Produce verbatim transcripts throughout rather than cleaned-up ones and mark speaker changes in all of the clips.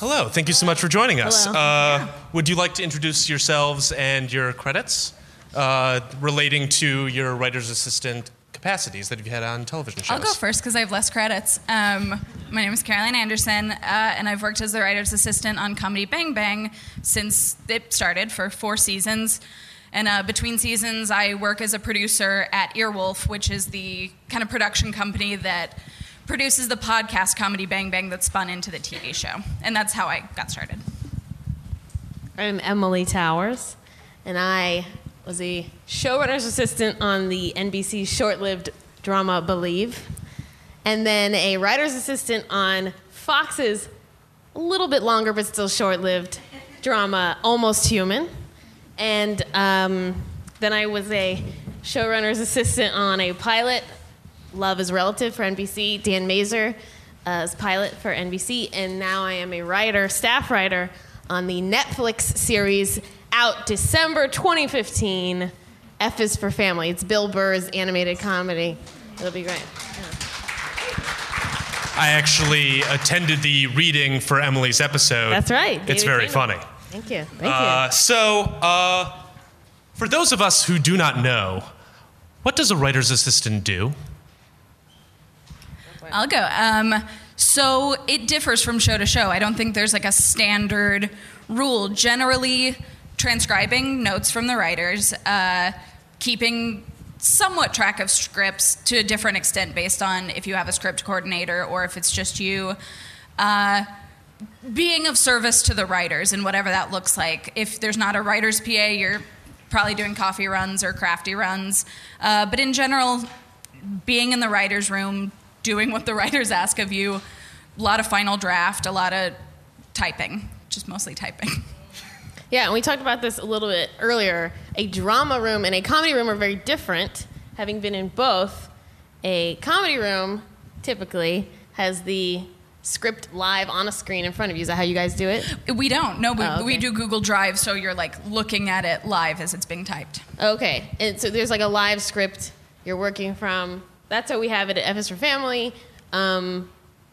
Speaker 1: hello. Thank you so much for joining us.
Speaker 2: Hello.
Speaker 1: Uh,
Speaker 2: Yeah.
Speaker 1: Would you like to introduce yourselves and your credits uh, relating to your writer's assistant capacities that you've had on television shows?
Speaker 3: I'll go first because I have less credits. Um, my name is Caroline Anderson, uh, and I've worked as the writer's assistant on Comedy Bang Bang since it started for four seasons. And uh, between seasons, I work as a producer at Earwolf, which is the kind of production company that produces the podcast Comedy Bang Bang that spun into the T V show. And that's how I got started.
Speaker 2: I'm Emily Towers, and I was a showrunner's assistant on the N B C short-lived drama Believe, and then a writer's assistant on Fox's a little bit longer but still short-lived drama Almost Human. And um, then I was a showrunner's assistant on a pilot, Love is Relative, for N B C. Dan Mazer uh, as pilot for N B C. And now I am a writer, staff writer, on the Netflix series out December twenty fifteen, F is for Family. It's Bill Burr's animated comedy. It'll be great. Yeah.
Speaker 1: I actually attended the reading for Emily's episode.
Speaker 2: That's right.
Speaker 1: It's
Speaker 2: David
Speaker 1: very
Speaker 2: Kingdom.
Speaker 1: funny.
Speaker 2: Thank you. Thank
Speaker 1: Uh,
Speaker 2: you.
Speaker 1: so, uh, for those of us who do not know, what does a writer's assistant do?
Speaker 3: I'll go. Um, so it differs from show to show. I don't think there's like a standard rule. Generally, transcribing notes from the writers, uh, keeping somewhat track of scripts to a different extent based on if you have a script coordinator or if it's just you. Uh, being of service to the writers and whatever that looks like. If there's not a writer's P A, you're probably doing coffee runs or crafty runs. Uh, but in general, being in the writer's room, doing what the writers ask of you, a lot of final draft, a lot of typing, just mostly typing.
Speaker 2: Yeah, and we talked about this a little bit earlier. A drama room and a comedy room are very different. Having been in both, a comedy room typically has the script live on a screen in front of you. Is that how you guys do it?
Speaker 3: We don't. No, we,
Speaker 2: Oh, okay.
Speaker 3: we do Google Drive, so you're like looking at it live as it's being typed.
Speaker 2: Okay, and so there's like a live script you're working from. That's how we have it at F is for Family. Um,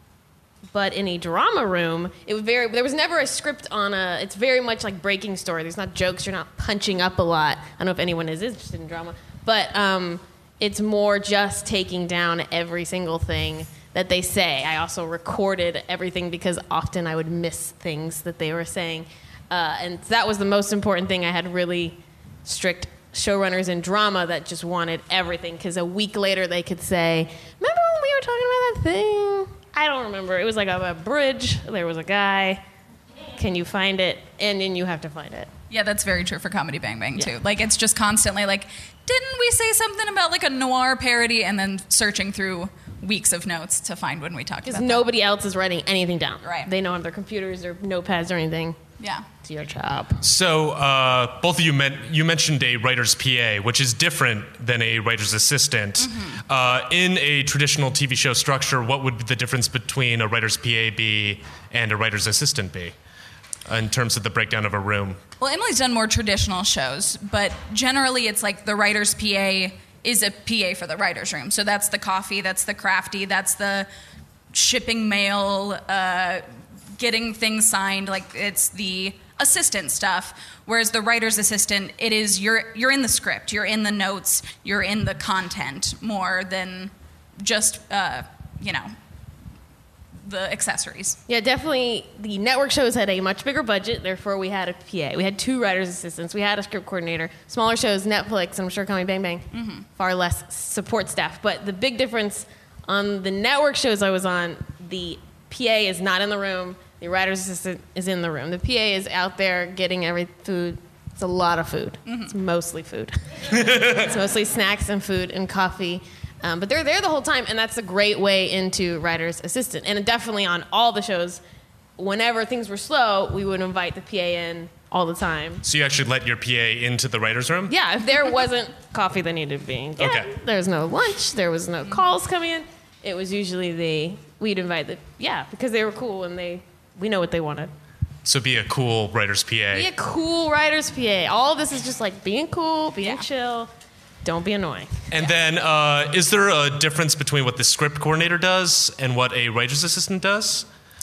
Speaker 2: but in a drama room, it would very. There was never a script on a. It's very much like Breaking Story. There's not jokes. You're not punching up a lot. I don't know if anyone is interested in drama, but um, it's more just taking down every single thing that they say. I also recorded everything because often I would miss things that they were saying. Uh, and that was the most important thing. I had really strict showrunners in drama that just wanted everything because a week later they could say, remember when we were talking about that thing? I don't remember. It was like a, a bridge. There was a guy. Can you find it? And then you have to find it.
Speaker 3: Yeah, that's very true for Comedy Bang Bang, too.
Speaker 2: Yeah.
Speaker 3: Like, it's just constantly like, didn't we say something about like a noir parody? And then searching through weeks of notes to find when we talked
Speaker 2: Because
Speaker 3: about
Speaker 2: nobody else is writing anything down.
Speaker 3: Right.
Speaker 2: They know on their computers or notepads or anything.
Speaker 3: that. Yeah.
Speaker 2: It's your job.
Speaker 1: So, uh, both of you men- you mentioned a writer's P A, which is different than a writer's assistant.
Speaker 3: Mm-hmm.
Speaker 1: Uh, in a traditional T V show structure, what would the difference between a writer's P A be and a writer's assistant be, in terms of the breakdown of a room?
Speaker 3: Well, Emily's done more traditional shows, but generally it's like the writer's P A is a P A for the writer's room. So that's the coffee, that's the crafty, that's the shipping mail, uh, getting things signed. Like, it's the assistant stuff. Whereas the writer's assistant, it is you're you're in the script, you're in the notes, you're in the content more than just uh, you know the accessories.
Speaker 2: Yeah, definitely. The network shows had a much bigger budget, therefore we had a P A. We had two writers' assistants. We had a script coordinator. Smaller shows, Netflix, and I'm sure Comedy Bang Bang,
Speaker 3: Mm-hmm.
Speaker 2: far less support staff. But the big difference on the network shows I was on, the P A is not in the room. The writer's assistant is in the room. The P A is out there getting every food. It's a lot of food.
Speaker 3: Mm-hmm.
Speaker 2: It's mostly food. It's mostly snacks and food and coffee. Um, but they're there the whole time, and that's a great way into writer's assistant. And definitely on all the shows, whenever things were slow, we would invite the P A in all the time.
Speaker 1: So you actually let your P A into the writer's room?
Speaker 2: Yeah, if there wasn't coffee that needed to be get,
Speaker 1: Okay.
Speaker 2: there was no lunch, there was no calls coming in, it was usually the, we'd invite the, yeah, because they were cool and they, we know what they wanted.
Speaker 1: So be a cool writer's P A.
Speaker 2: Be a cool writer's P A. All of this is just like being cool, being
Speaker 3: Yeah.
Speaker 2: chill. Don't be annoying.
Speaker 1: And then, uh, is there a difference between what the script coordinator does and what a writer's assistant does?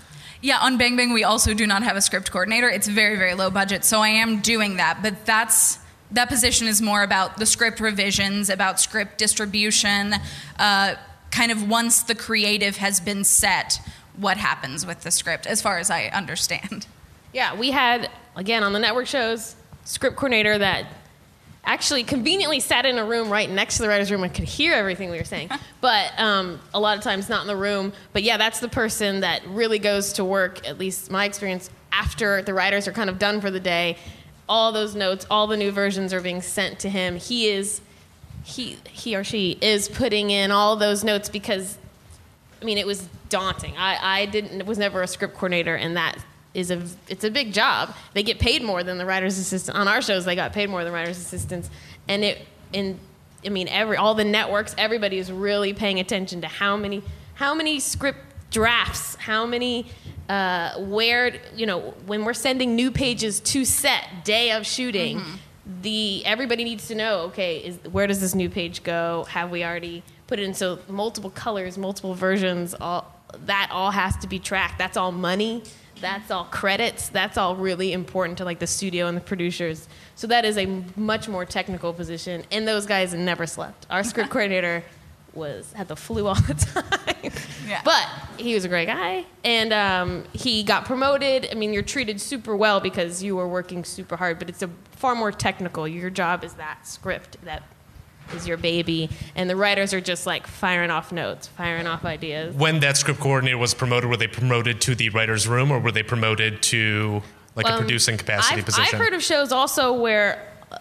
Speaker 3: Yeah, on Bang Bang, we also do not have a script coordinator. It's very, very low budget, so I am doing that. But that's that position is more about the script revisions, about script distribution, uh, kind of once the creative has been set, what happens with the script, as far as I understand.
Speaker 2: Yeah, we had, again, on the network shows, script coordinator that actually conveniently sat in a room right next to the writer's room and could hear everything we were saying. But um, a lot of times not in the room. But yeah, that's the person that really goes to work, at least my experience, after the writers are kind of done for the day. All those notes, all the new versions are being sent to him. He is, he, he or she is putting in all those notes because, I mean, it was daunting. I, I didn't, was never a script coordinator, and that is a, it's a big job. They get paid more than the writer's assistant. On our shows, they got paid more than writer's assistants. And it, in, I mean, every, all the networks, everybody is really paying attention to how many, how many script drafts, how many, uh, where, you know, when we're sending new pages to set, day of shooting, mm-hmm. the, everybody needs to know, okay, is, where does this new page go? Have we already put it in? So multiple colors, multiple versions, all, that all has to be tracked. That's all money. That's all credits. That's all really important to like the studio and the producers. So that is a much more technical position. And those guys never slept. Our script coordinator was had the flu all the time.
Speaker 3: Yeah.
Speaker 2: But he was a great guy. And um, he got promoted. I mean, you're treated super well because you were working super hard. But it's a far more technical. Your job is that script, that is your baby, and the writers are just like firing off notes, firing off ideas.
Speaker 1: When that script coordinator was promoted, were they promoted to the writer's room, or were they promoted to like um, a producing capacity
Speaker 2: I've,
Speaker 1: position?
Speaker 2: I've heard of shows also where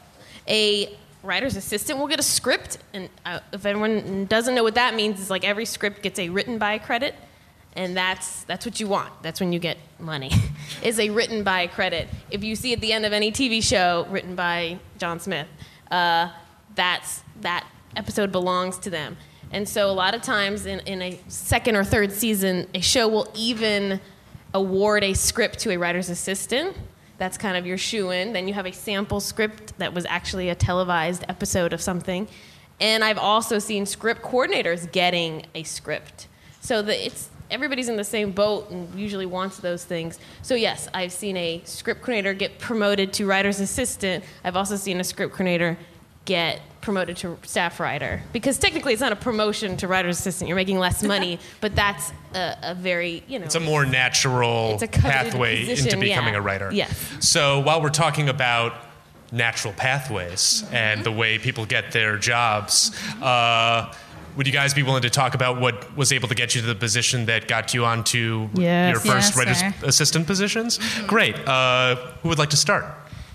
Speaker 2: a writer's assistant will get a script, and uh, if everyone doesn't know what that means, it's like every script gets a written by credit, and that's that's what you want. That's when you get money, is a written by credit. If you see at the end of any T V show written by John Smith, uh, that's that episode belongs to them. And so a lot of times in, in a second or third season, a show will even award a script to a writer's assistant. That's kind of your shoe-in. Then you have a sample script that was actually a televised episode of something. And I've also seen script coordinators getting a script. So the, it's everybody's in the same boat and usually wants those things. So yes, I've seen a script coordinator get promoted to writer's assistant. I've also seen a script coordinator get promoted to staff writer, because technically it's not a promotion to writer's assistant. You're making less money, but that's a, a very, you know,
Speaker 1: it's a more natural
Speaker 2: it's a
Speaker 1: pathway
Speaker 2: position,
Speaker 1: into becoming
Speaker 2: yeah.
Speaker 1: a writer.
Speaker 2: Yes.
Speaker 1: So while we're talking about natural pathways mm-hmm. and the way people get their jobs, uh, would you guys be willing to talk about what was able to get you to the position that got you onto
Speaker 2: yes.
Speaker 1: your first
Speaker 3: yes,
Speaker 1: writer's
Speaker 3: sir.
Speaker 1: assistant positions? Mm-hmm. Great. Uh, who would like to start?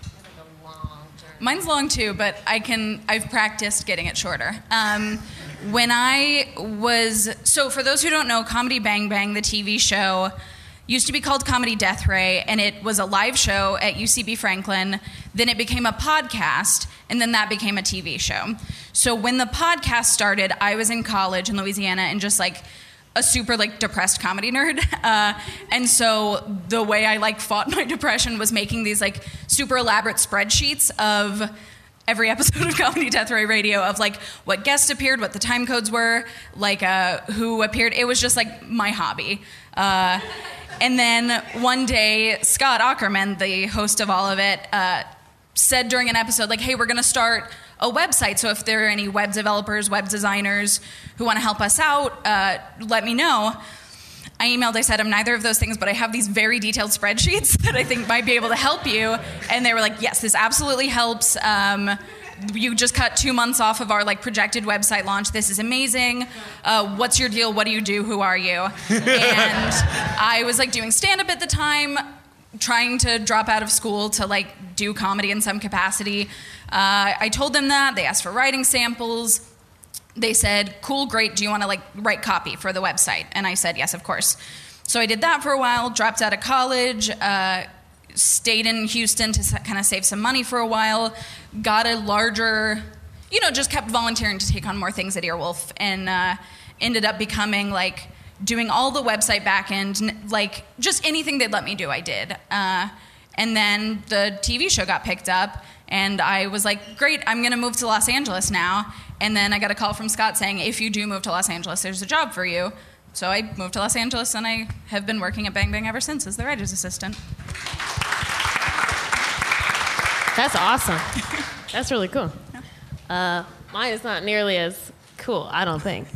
Speaker 3: Mine's long too, but I can, I've practiced getting it shorter. Um, when I was, so for those who don't know, Comedy Bang Bang, the T V show, used to be called Comedy Death Ray, and it was a live show at U C B Franklin. Then it became a podcast, and then that became a T V show. So when the podcast started, I was in college in Louisiana and just like a super like depressed comedy nerd. Uh, and so the way I like fought my depression was making these like super elaborate spreadsheets of every episode of Comedy Death Ray Radio of like what guests appeared, what the time codes were, like uh, who appeared. It was just like my hobby. Uh, and then one day, Scott Aukerman, the host of all of it, uh, said during an episode like, hey, we're gonna start a website, so if there are any web developers, web designers who want to help us out, uh, let me know. I emailed, I said, I'm neither of those things, but I have these very detailed spreadsheets that I think might be able to help you. And they were like, yes, this absolutely helps. Um, you just cut two months off of our like projected website launch. This is amazing. Uh, what's your deal? What do you do? Who are you? And I was like doing stand-up at the time, trying to drop out of school to like do comedy in some capacity. Uh, I told them that. They asked for writing samples. They said, cool, great, do you want to like write copy for the website? And I said, yes, of course. So I did that for a while, dropped out of college, uh, stayed in Houston to kind of save some money for a while, got a larger, you know, just kept volunteering to take on more things at Earwolf, and uh, ended up becoming like doing all the website backend, like just anything they'd let me do, I did. Uh, and then the T V show got picked up, and I was like, great, I'm gonna move to Los Angeles now. And then I got a call from Scott saying, if you do move to Los Angeles, there's a job for you. so I moved to Los Angeles, and I have been working at Bang Bang ever since as the writer's assistant.
Speaker 2: That's awesome. That's really cool. Uh, mine is not nearly as cool, I don't think.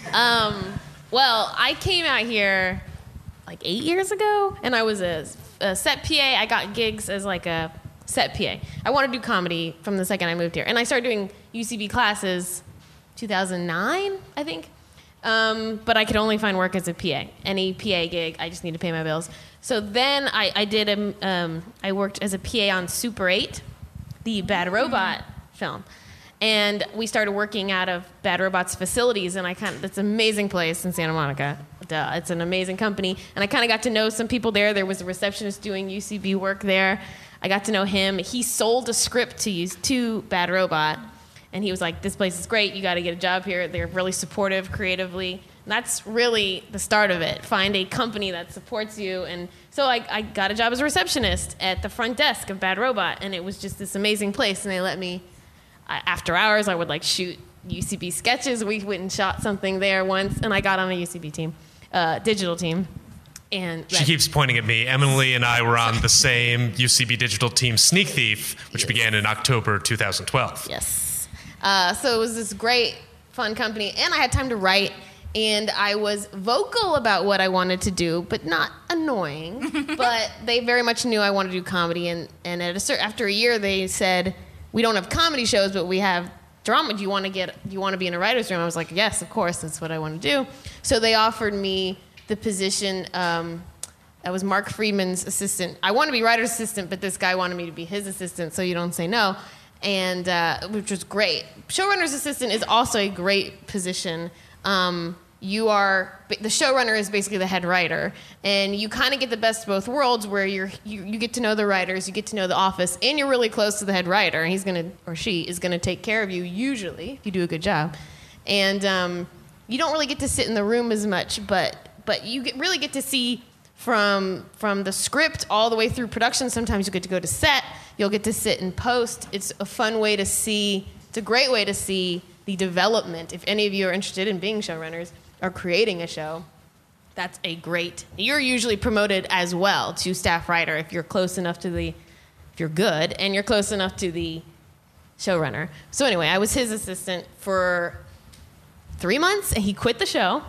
Speaker 2: Um, well, I came out here like eight years ago, and I was a, a set P A. I got gigs as like a set P A. I wanted to do comedy from the second I moved here. And I started doing U C B classes two thousand nine, I think. Um, but I could only find work as a P A. Any P A gig, I just need to pay my bills. So then I, I did a, um, I worked as a P A on Super eight, the Bad Robot mm-hmm. film. And we started working out of Bad Robot's facilities, and I kind of, it's an amazing place in Santa Monica. Duh, it's an amazing company. And I kind of got to know some people there. There was a receptionist doing U C B work there. I got to know him. He sold a script to use to Bad Robot, and he was like, this place is great. You got to get a job here. They're really supportive creatively. And that's really the start of it. Find a company that supports you. And so I, I got a job as a receptionist at the front desk of Bad Robot, and it was just this amazing place, and they let me... After hours, I would like shoot U C B sketches. We went and shot something there once, and I got on a U C B team, uh, digital team. And
Speaker 1: she keeps pointing at me. Emily and I were on the same U C B digital team, Sneak Thief, which yes. began in October two thousand twelve.
Speaker 2: Yes. Uh, so it was this great, fun company, and I had time to write, and I was vocal about what I wanted to do, but not annoying. But they very much knew I wanted to do comedy, and, and at a certain, after a year, they said, we don't have comedy shows, but we have drama. Do you want to get? Do you want to be in a writer's room? I was like, yes, of course. That's what I want to do. So they offered me the position. Um, I was Mark Friedman's assistant. I want to be writer's assistant, but this guy wanted me to be his assistant, so you don't say no, and uh, which was great. Showrunner's assistant is also a great position. Um, you are the showrunner is basically the head writer, and you kind of get the best of both worlds, where you're you, you get to know the writers, you get to know the office, and you're really close to the head writer, and he's gonna or she is gonna take care of you usually if you do a good job, and um, you don't really get to sit in the room as much, but but you get, really get to see from from the script all the way through production. Sometimes you get to go to set, you'll get to sit and post. It's a fun way to see. It's a great way to see the development. If any of you are interested in being showrunners or creating a show, that's a great, you're usually promoted as well to staff writer if you're close enough to the, if you're good and you're close enough to the showrunner. So anyway, I was his assistant for three months, and he quit the show,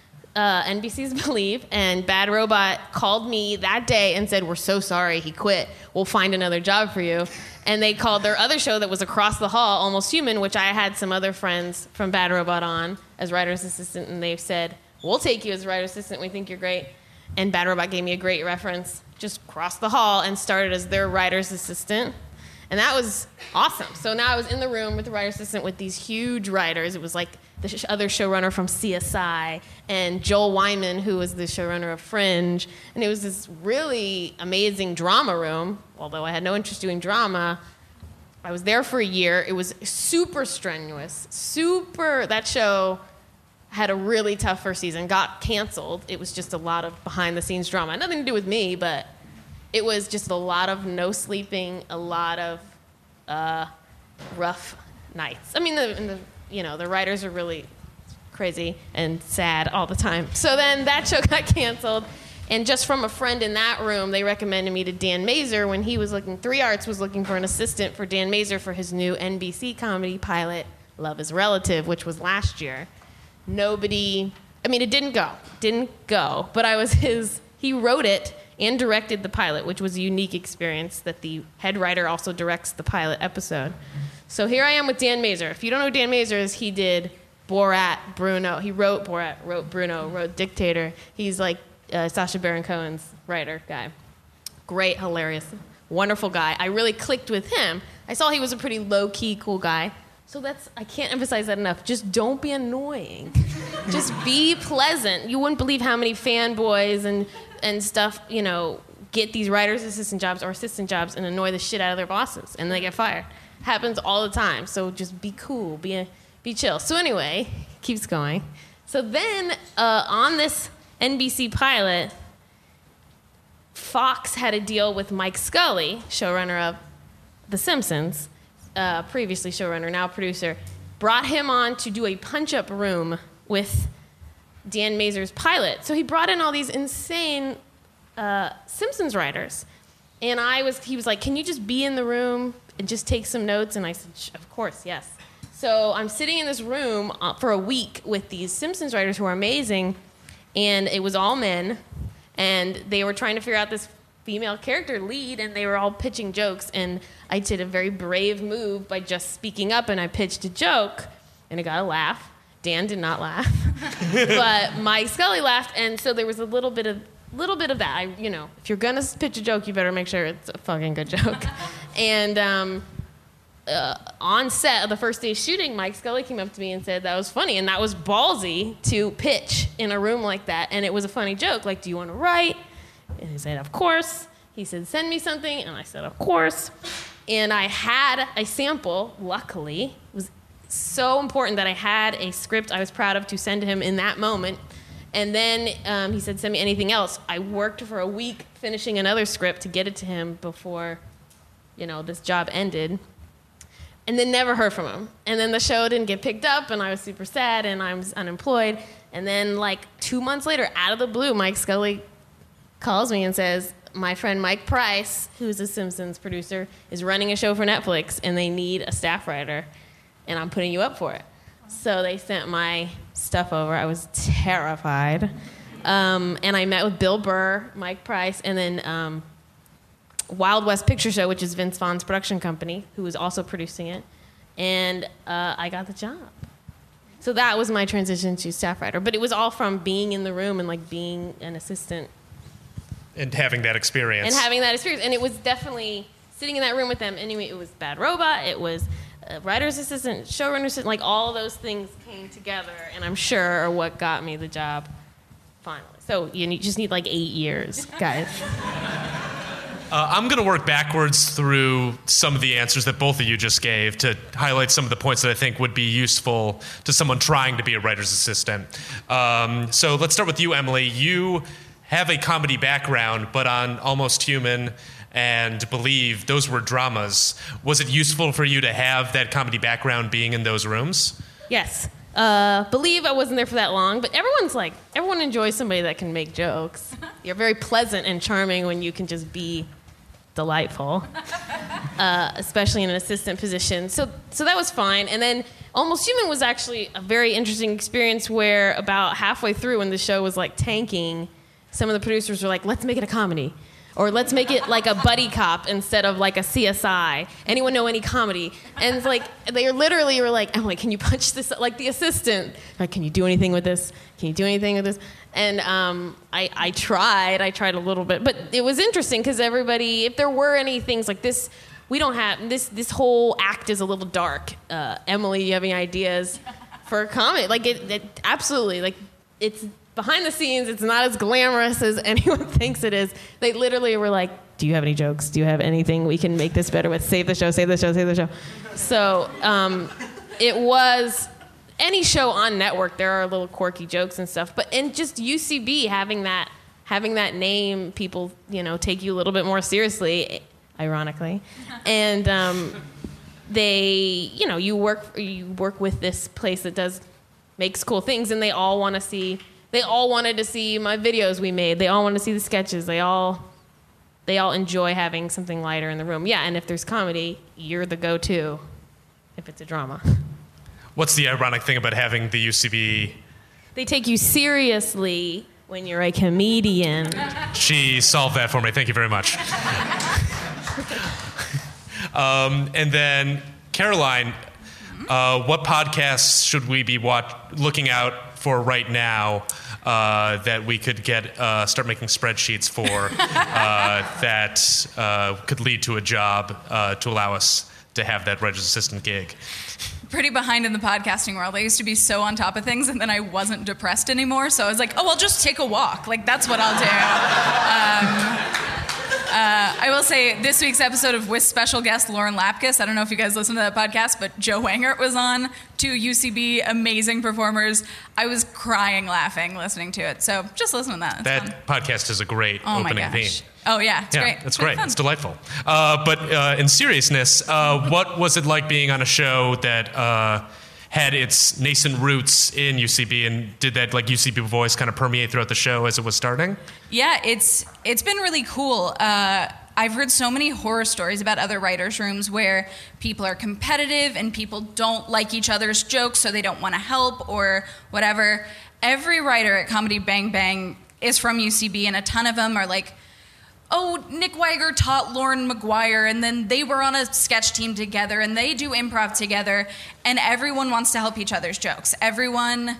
Speaker 2: uh, N B C's Believe, and Bad Robot called me that day and said, we're so sorry he quit. We'll find another job for you. And they called their other show that was across the hall, Almost Human, which I had some other friends from Bad Robot on as writer's assistant, and they've said, we'll take you as writer's assistant. We think you're great. And Bad Robot gave me a great reference, just crossed the hall and started as their writer's assistant. And that was awesome. So now I was in the room with the writer's assistant with these huge writers. It was like the sh- other showrunner from C S I and Joel Wyman, who was the showrunner of Fringe. And it was this really amazing drama room. Although I had no interest doing drama, I was there for a year. It was super strenuous, super, that show had a really tough first season, got canceled. It was just a lot of behind-the-scenes drama. Nothing to do with me, but it was just a lot of no sleeping, a lot of uh, rough nights. I mean, the, the you know the writers are really crazy and sad all the time. So then that show got canceled, and just from a friend in that room, they recommended me to Dan Mazer when he was looking. Three Arts was looking for an assistant for Dan Mazer for his new N B C comedy pilot, Love Is Relative, which was last year. Nobody, I mean, it didn't go, didn't go, but I was his, he wrote it and directed the pilot, which was a unique experience that the head writer also directs the pilot episode. So here I am with Dan Mazer. If you don't know who Dan Mazer is, he did Borat, Bruno. He wrote Borat, wrote Bruno, wrote Dictator. He's like uh, Sacha Baron Cohen's writer guy. Great, hilarious, wonderful guy. I really clicked with him. I saw he was a pretty low-key, cool guy. So that's, I can't emphasize that enough. Just don't be annoying. Just be pleasant. You wouldn't believe how many fanboys and, and stuff, you know, get these writer's assistant jobs or assistant jobs and annoy the shit out of their bosses, and they get fired. Happens all the time. So just be cool, be a, be chill. So anyway, keeps going. So then uh, on this N B C pilot, Fox had a deal with Mike Scully, showrunner of The Simpsons, uh, previously showrunner, now producer, brought him on to do a punch-up room with Dan Mazur's pilot. So he brought in all these insane uh, Simpsons writers. And I was, he was like, can you just be in the room and just take some notes? And I said, of course, yes. So I'm sitting in this room uh, for a week with these Simpsons writers who are amazing. And it was all men. And they were trying to figure out this female character lead, and they were all pitching jokes. And I did a very brave move by just speaking up, and I pitched a joke, and it got a laugh. Dan did not laugh, but Mike Scully laughed, and so there was a little bit of little bit of that. I, you know, if you're gonna pitch a joke, you better make sure it's a fucking good joke. and um, uh, on set of the first day of shooting, Mike Scully came up to me and said that was funny, and that was ballsy to pitch in a room like that, and it was a funny joke. Like, do you want to write? And he said, of course. He said, send me something. And I said, of course. And I had a sample, luckily. It was so important that I had a script I was proud of to send to him in that moment. And then um, he said, send me anything else. I worked for a week finishing another script to get it to him before, you know, this job ended. And then never heard from him. And then the show didn't get picked up, and I was super sad, and I was unemployed. And then, like, two months later, out of the blue, Mike Scully calls me and says, my friend Mike Price, who's a Simpsons producer, is running a show for Netflix, and they need a staff writer, and I'm putting you up for it. So they sent my stuff over. I was terrified. Um, and I met with Bill Burr, Mike Price, and then um, Wild West Picture Show, which is Vince Vaughn's production company, who was also producing it, and uh, I got the job. So that was my transition to staff writer. But it was all from being in the room and, like, being an assistant.
Speaker 1: And having that experience.
Speaker 2: And having that experience. And it was definitely sitting in that room with them. Anyway, it was Bad Robot. It was a writer's assistant, showrunner assistant. Like, all those things came together, and I'm sure are what got me the job finally. So you need, just need, like, eight years, guys.
Speaker 1: Uh, I'm going to work backwards through some of the answers that both of you just gave to highlight some of the points that I think would be useful to someone trying to be a writer's assistant. Um, so let's start with you, Emily. You have a comedy background, but on Almost Human and Believe, those were dramas. Was it useful for you to have that comedy background being in those rooms?
Speaker 2: Yes. Uh, Believe, I wasn't there for that long, but everyone's like, everyone enjoys somebody that can make jokes. You're very pleasant and charming when you can just be delightful, uh, especially in an assistant position. So, so that was fine. And then Almost Human was actually a very interesting experience where about halfway through when the show was like tanking, some of the producers were like, let's make it a comedy. Or let's make it like a buddy cop instead of like a C S I. Anyone know any comedy? And it's like, they literally were like, Emily, can you punch this? Like the assistant, like, can you do anything with this? Can you do anything with this? And um, I, I tried, I tried a little bit. But it was interesting because everybody, if there were any things like this, we don't have, this This whole act is a little dark. Uh, Emily, you have any ideas for a comedy? Like, it, it absolutely, like, it's, behind the scenes, it's not as glamorous as anyone thinks it is. They literally were like, do you have any jokes? Do you have anything we can make this better with? Save the show, save the show, save the show. So um, it was, any show on network, there are little quirky jokes and stuff. But in just U C B, having that having that name, people, you know, take you a little bit more seriously, ironically. And um, they, you know, you work you work with this place that does, makes cool things, and they all want to see, They all wanted to see my videos we made. They all want to see the sketches. They all, they all enjoy having something lighter in the room. Yeah, and if there's comedy, you're the go-to if it's a drama.
Speaker 1: What's the ironic thing about having the U C B?
Speaker 2: They take you seriously when you're a comedian.
Speaker 1: She solved that for me. Thank you very much. um, and then, Caroline, uh, what podcasts should we be watch- looking out for right now uh, that we could get uh, start making spreadsheets for uh, that uh, could lead to a job uh, to allow us to have that writer's assistant gig?
Speaker 3: Pretty behind in the podcasting world. I used to be so on top of things, and then I wasn't depressed anymore, so I was like, oh, I'll just take a walk. Like, that's what I'll do. Um, Uh, I will say this week's episode of with special guest Lauren Lapkus, I don't know if you guys listen to that podcast, but Joe Wangert was on, two U C B amazing performers. I was crying laughing listening to it. So just listen to that. It's
Speaker 1: that
Speaker 3: fun.
Speaker 1: podcast is a great
Speaker 3: Oh my
Speaker 1: opening
Speaker 3: gosh.
Speaker 1: theme.
Speaker 3: Oh yeah, it's
Speaker 1: yeah,
Speaker 3: great.
Speaker 1: It's great. It's delightful. Uh, but uh, in seriousness, uh, what was it like being on a show that uh, had its nascent roots in U C B, and did that like U C B voice kind of permeate throughout the show as it was starting?
Speaker 3: Yeah, it's it's been really cool. Uh, I've heard so many horror stories about other writers' rooms where people are competitive and people don't like each other's jokes, so they don't want to help or whatever. Every writer at Comedy Bang Bang is from U C B, and a ton of them are like, oh, Nick Weiger taught Lauren McGuire, and then they were on a sketch team together, and they do improv together, and everyone wants to help each other's jokes. Everyone,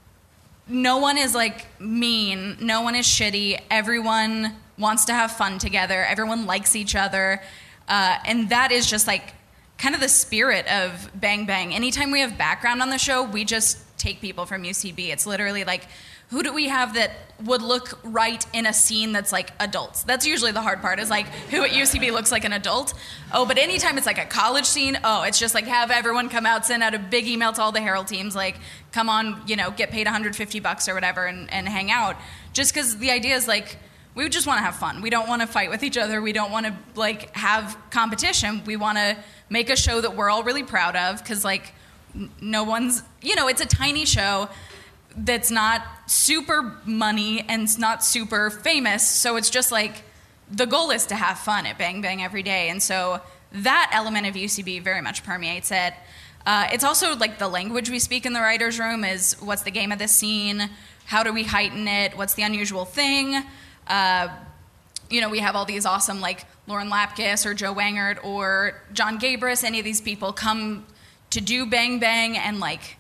Speaker 3: no one is like mean, no one is shitty, everyone wants to have fun together, everyone likes each other, uh, and that is just like kind of the spirit of Bang Bang. Anytime we have background on the show, we just take people from U C B. It's literally like, who do we have that would look right in a scene that's like adults? That's usually the hard part, is like, who at U C B looks like an adult? Oh, but anytime it's like a college scene, oh, it's just like have everyone come out, send out a big email to all the Herald teams, like, come on, you know, get paid one hundred fifty bucks or whatever and, and hang out. Just because the idea is like, we just want to have fun. We don't want to fight with each other. We don't want to like have competition. We want to make a show that we're all really proud of, because like n- no one's, you know, it's a tiny show that's not super money and it's not super famous, so it's just like the goal is to have fun at Bang Bang every day, and so that element of U C B very much permeates it. Uh, it's also like the language we speak in the writer's room is, what's the game of this scene? How do we heighten it? What's the unusual thing? Uh, you know, we have all these awesome like Lauren Lapkus or Joe Wangert or John Gabris, any of these people come to do Bang Bang, and like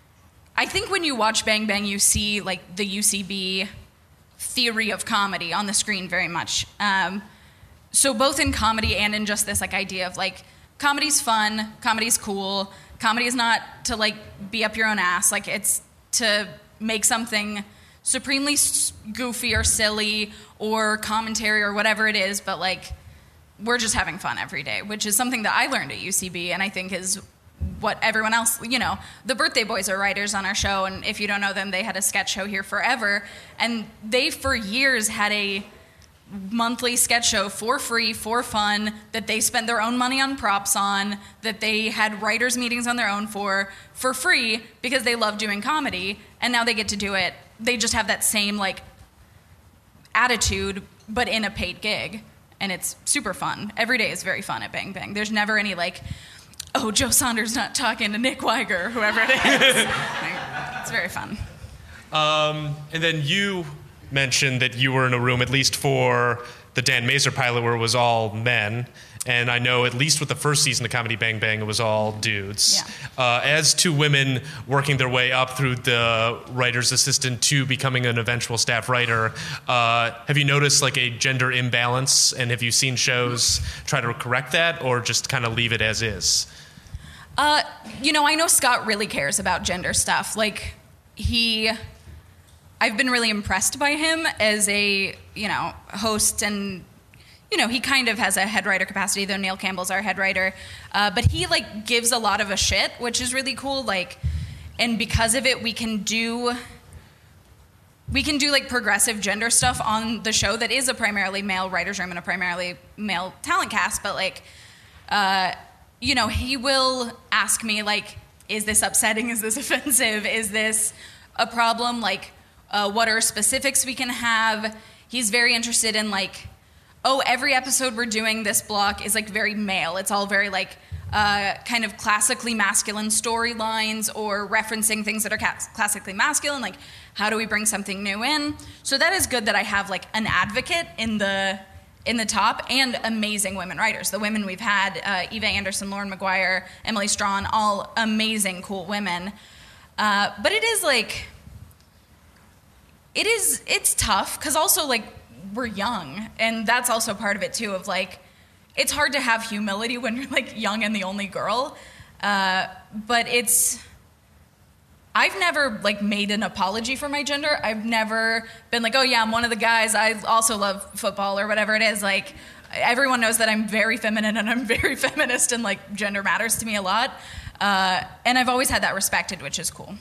Speaker 3: I think when you watch Bang Bang, you see like the U C B theory of comedy on the screen very much. Um, so both in comedy and in just this like idea of like, comedy's fun, comedy's cool, comedy is not to like be up your own ass, like it's to make something supremely goofy or silly or commentary or whatever it is, but like we're just having fun every day, which is something that I learned at U C B and I think is what everyone else, you know, the Birthday Boys are writers on our show, and if you don't know them, they had a sketch show here forever, and they for years had a monthly sketch show for free, for fun, that they spent their own money on props on, that they had writers meetings on their own for, for free, because they love doing comedy, and now they get to do it. They just have that same, like, attitude, but in a paid gig, and it's super fun. Every day is very fun at Bang Bang. There's never any, like, oh, Joe Saunders not talking to Nick Weiger, or whoever it is. It's very fun.
Speaker 1: Um, and then you mentioned that you were in a room, at least for the Dan Mazer pilot, where it was all men. And I know, at least with the first season of Comedy Bang Bang, it was all dudes.
Speaker 3: Yeah.
Speaker 1: Uh, as two women working their way up through the writer's assistant to becoming an eventual staff writer, uh, have you noticed like a gender imbalance? And have you seen shows try to correct that, or just kind of leave it as is?
Speaker 3: Uh, you know, I know Scott really cares about gender stuff. Like, he... I've been really impressed by him as a, you know, host, and, you know, he kind of has a head writer capacity, though Neil Campbell's our head writer. Uh, but he, like, gives a lot of a shit, which is really cool. Like, and because of it, we can do... We can do, like, progressive gender stuff on the show that is a primarily male writer's room and a primarily male talent cast, but, like... Uh, you know, he will ask me, like, is this upsetting? Is this offensive? Is this a problem? Like, uh, what are specifics we can have? He's very interested in, like, oh, every episode we're doing this block is, like, very male. It's all very, like, uh, kind of classically masculine storylines or referencing things that are ca- classically masculine. Like, how do we bring something new in? So that is good that I have, like, an advocate in the... in the top, and amazing women writers. The women we've had, uh, Eva Anderson, Lauren McGuire, Emily Strawn, all amazing, cool women. Uh, but it is like, it is, it's tough, because also like, we're young, and that's also part of it too, of like, it's hard to have humility when you're like young and the only girl. Uh, but it's, I've never like made an apology for my gender. I've never been like, oh yeah, I'm one of the guys. I also love football or whatever it is. Like, everyone knows that I'm very feminine and I'm very feminist, and like gender matters to me a lot. Uh, and I've always had that respected, which is cool.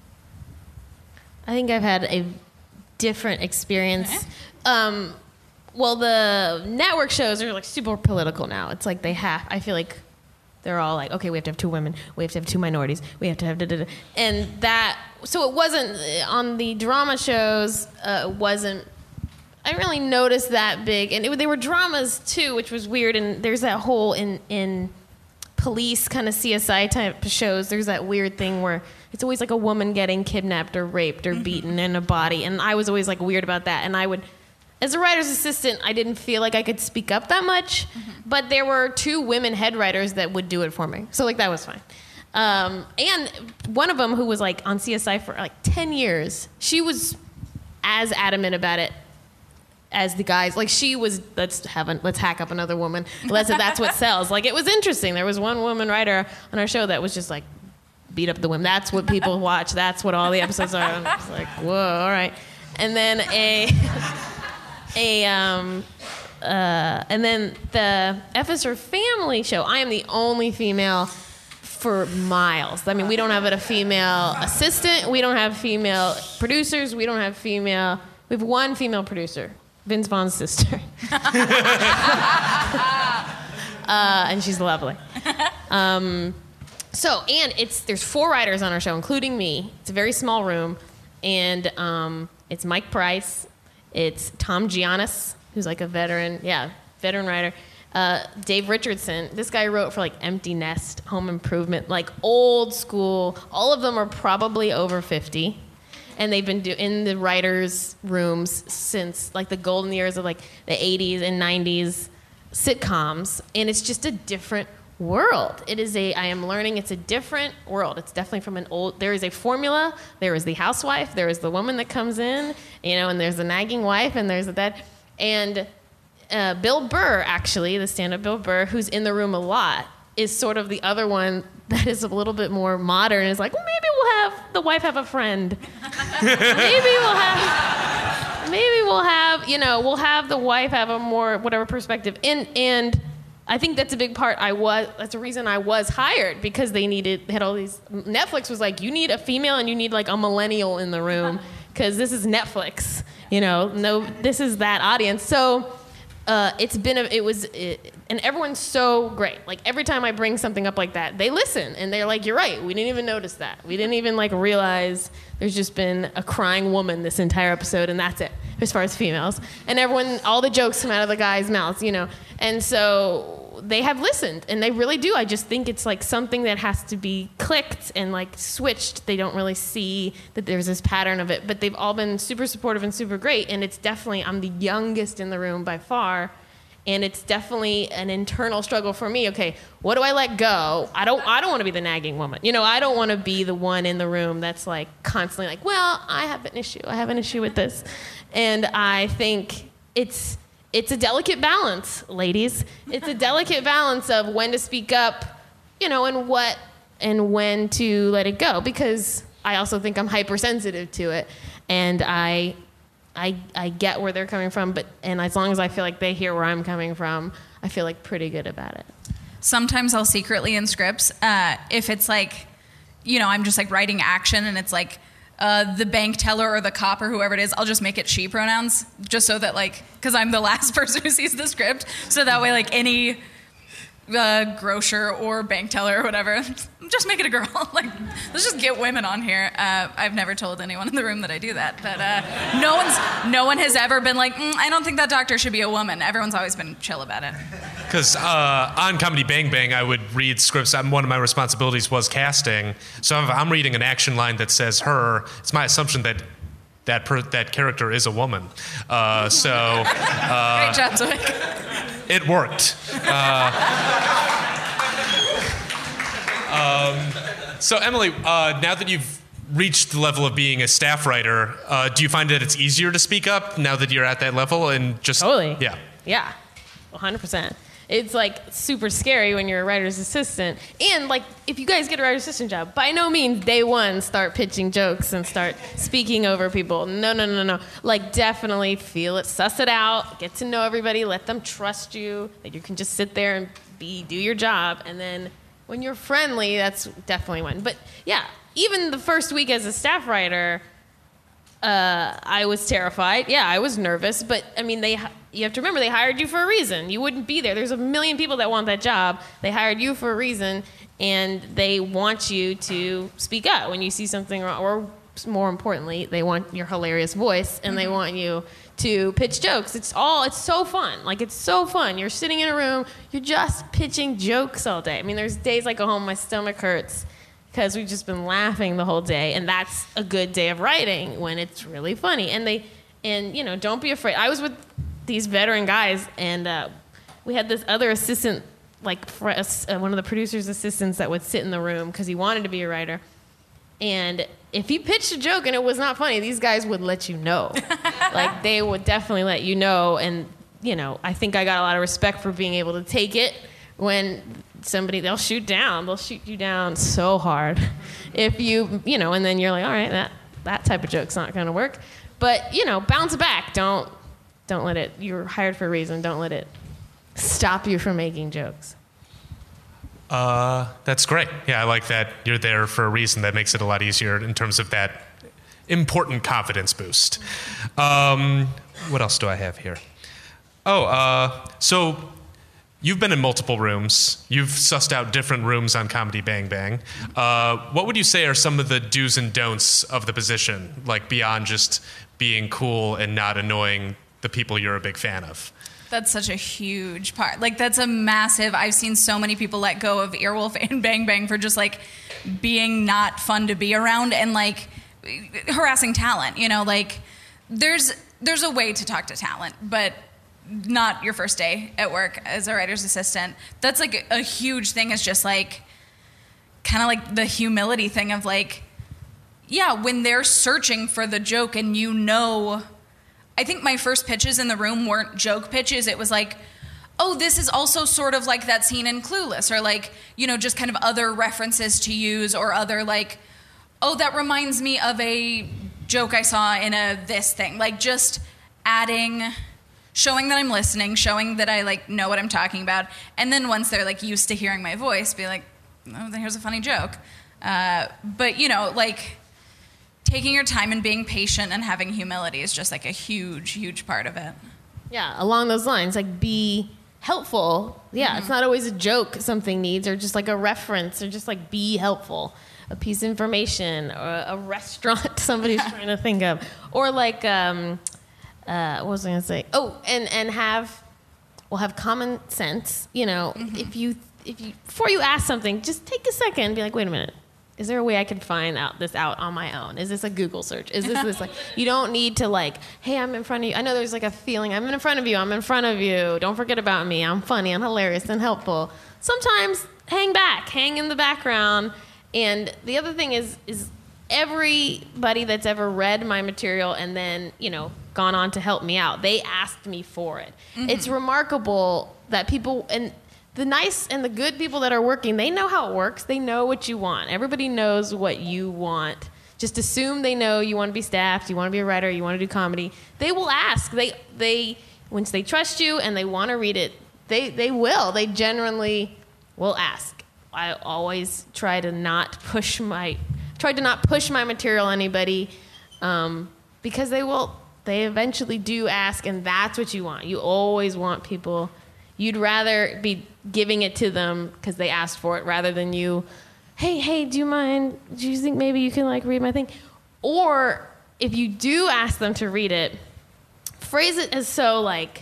Speaker 2: I think I've had a different experience.
Speaker 3: Okay.
Speaker 2: Um, well, the network shows are like super political now. It's like they have, I feel like they're all like, okay, we have to have two women, we have to have two minorities, we have to have da da da. And that, so it wasn't, on the drama shows, uh, wasn't, I didn't really notice that big. And it, they were dramas too, which was weird. And there's that whole, in, in police kind of C S I type shows, there's that weird thing where it's always like a woman getting kidnapped or raped or mm-hmm. beaten in a body. And I was always like weird about that. And I would, as a writer's assistant, I didn't feel like I could speak up that much. Mm-hmm. But there were two women head writers that would do it for me. So like that was fine. Um, and one of them who was like on C S I for like ten years, she was as adamant about it as the guys. Like she was, let's have a, let's hack up another woman. Let's, that's what sells. Like it was interesting. There was one woman writer on our show that was just like, beat up the women. That's what people watch. That's what all the episodes are. And it's like, whoa, all right. And then a, a, um, uh, and then the F is for Family show. I am the only female for miles. I mean, we don't have a female assistant. We don't have female producers. We don't have female. We have one female producer, Vince Vaughn's sister, uh, and she's lovely. Um, So, and it's there's four writers on our show, including me. It's a very small room. And um, it's Mike Price. It's Tom Giannis, who's like a veteran, yeah, veteran writer. Uh, Dave Richardson. This guy wrote for like Empty Nest, Home Improvement, like old school. All of them are probably over fifty. And they've been do- in the writers' rooms since like the golden years of like the eighties and nineties sitcoms. And it's just a different world. It is a, I am learning it's a different world. It's definitely from an old, there is a formula. There is the housewife. There is the woman that comes in, you know, and there's the nagging wife and there's the that. And uh, Bill Burr, actually, the stand-up Bill Burr, who's in the room a lot, is sort of the other one that is a little bit more modern. Is like, well, maybe we'll have the wife have a friend. maybe we'll have, maybe we'll have, you know, we'll have the wife have a more whatever perspective. And, and, I think that's a big part. I was that's the reason I was hired, because they needed they had all these. Netflix was like, you need a female and you need like a millennial in the room, because this is Netflix. You know, no, this is that audience. So uh, it's been a, it was it, and everyone's so great. Like every time I bring something up like that, they listen and they're like, you're right. We didn't even notice that. We didn't even like realize there's just been a crying woman this entire episode, and that's it as far as females. And everyone, all the jokes come out of the guys' mouths, you know. And so they have listened, and they really do. I just think it's like something that has to be clicked and like switched. They don't really see that there's this pattern of it, but they've all been super supportive and super great. And it's definitely, I'm the youngest in the room by far. And it's definitely an internal struggle for me. Okay, what do I let go? I don't I don't want to be the nagging woman. You know, I don't want to be the one in the room that's like constantly like, well, I have an issue. I have an issue with this. And I think it's it's a delicate balance, ladies. It's a delicate balance of when to speak up, you know, and what and when to let it go, because I also think I'm hypersensitive to it, and I I, I get where they're coming from, but and as long as I feel like they hear where I'm coming from, I feel like pretty good about it.
Speaker 3: Sometimes I'll secretly in scripts, uh, if it's like, you know, I'm just like writing action and it's like uh, the bank teller or the cop or whoever it is, I'll just make it she pronouns, just so that like, because I'm the last person who sees the script, so that way like any uh, grocer or bank teller or whatever, just make it a girl. Like, let's just get women on here. Uh, I've never told anyone in the room that I do that, but uh, no one's, no one has ever been like, mm, I don't think that doctor should be a woman. Everyone's always been chill about it.
Speaker 1: Because uh, on Comedy Bang Bang, I would read scripts. I'm, one of my responsibilities was casting. So if I'm reading an action line that says her, it's my assumption that that per, that character is a woman. Uh, so uh,
Speaker 3: great job, Zoe.
Speaker 1: It worked. Uh, um, so Emily, uh, now that you've reached the level of being a staff writer, uh, do you find that it's easier to speak up now that you're at that level and just
Speaker 2: totally?
Speaker 1: Yeah,
Speaker 2: yeah, one hundred percent. It's like super scary when you're a writer's assistant, and like if you guys get a writer's assistant job, by no means day one start pitching jokes and start speaking over people. No, no, no, no. Like definitely feel it, suss it out, get to know everybody, let them trust you that you can just sit there and be do your job, and then when you're friendly, that's definitely when. But yeah, even the first week as a staff writer, Uh, I was terrified. Yeah, I was nervous. But, I mean, they you have to remember, they hired you for a reason. You wouldn't be there. There's a million people that want that job. They hired you for a reason, and they want you to speak up when you see something wrong. Or, more importantly, they want your hilarious voice, and mm-hmm. they want you to pitch jokes. It's all, it's so fun. Like, it's so fun. You're sitting in a room, you're just pitching jokes all day. I mean, there's days I go home, my stomach hurts because we've just been laughing the whole day, and that's a good day of writing when it's really funny. And they, and, you know, don't be afraid. I was with these veteran guys, and uh, we had this other assistant, like, for us, uh, one of the producer's assistants that would sit in the room because he wanted to be a writer. And if you pitched a joke and it was not funny, these guys would let you know. Like, they would definitely let you know. And, you know, I think I got a lot of respect for being able to take it when somebody, they'll shoot down. They'll shoot you down so hard. If you, you know, and then you're like, all right, that, that type of joke's not going to work. But, you know, bounce back. Don't, don't let it, you're hired for a reason. Don't let it stop you from making jokes.
Speaker 1: Uh, that's great. Yeah, I like that you're there for a reason. That makes it a lot easier in terms of that important confidence boost. Um, what else do I have here? Oh, uh, so you've been in multiple rooms. You've sussed out different rooms on Comedy Bang Bang. Uh, what would you say are some of the do's and don'ts of the position, like beyond just being cool and not annoying the people you're a big fan of?
Speaker 3: That's such a huge part. Like, that's a massive, I've seen so many people let go of Earwolf and Bang Bang for just, like, being not fun to be around and, like, harassing talent, you know? Like, there's there's a way to talk to talent, but not your first day at work as a writer's assistant. That's, like, a huge thing is just, like, kind of like the humility thing of, like, yeah, when they're searching for the joke and you know... I think my first pitches in the room weren't joke pitches. It was like, oh, this is also sort of like that scene in Clueless, or like, you know, just kind of other references to use, or other like, oh, that reminds me of a joke I saw in a this thing. Like, just adding, showing that I'm listening, showing that I like know what I'm talking about. And then once they're like used to hearing my voice, be like, oh, then here's a funny joke. Uh, but, you know, like... taking your time and being patient and having humility is just like a huge, huge part of it.
Speaker 2: Yeah, along those lines, like be helpful. Yeah, mm-hmm. It's not always a joke something needs, or just like a reference, or just like be helpful. A piece of information, or a restaurant somebody's trying to think of. Or like, um, uh, what was I going to say? Oh, and, and have, well, have common sense. You know, mm-hmm. if you, if you, before you ask something, just take a second and be like, wait a minute. Is there a way I can find out this out on my own? Is this a Google search? Is this this like, you don't need to like, hey, I'm in front of you. I know there's like a feeling, I'm in front of you, I'm in front of you. Don't forget about me. I'm funny, I'm hilarious and helpful. Sometimes hang back, hang in the background. And the other thing is, is everybody that's ever read my material and then, you know, gone on to help me out, they asked me for it. Mm-hmm. It's remarkable that people, and the nice and the good people that are working, they know how it works. They know what you want. Everybody knows what you want. Just assume they know you want to be staffed, you want to be a writer, you want to do comedy. They will ask. They, they, once they trust you and they want to read it, they, they will. They generally will ask. I always try to not push my, tried to not push my material on anybody, um, because they will, they eventually do ask, and that's what you want. You always want people. You'd rather be giving it to them because they asked for it, rather than you, hey, hey, do you mind? Do you think maybe you can like read my thing? Or if you do ask them to read it, phrase it as so like,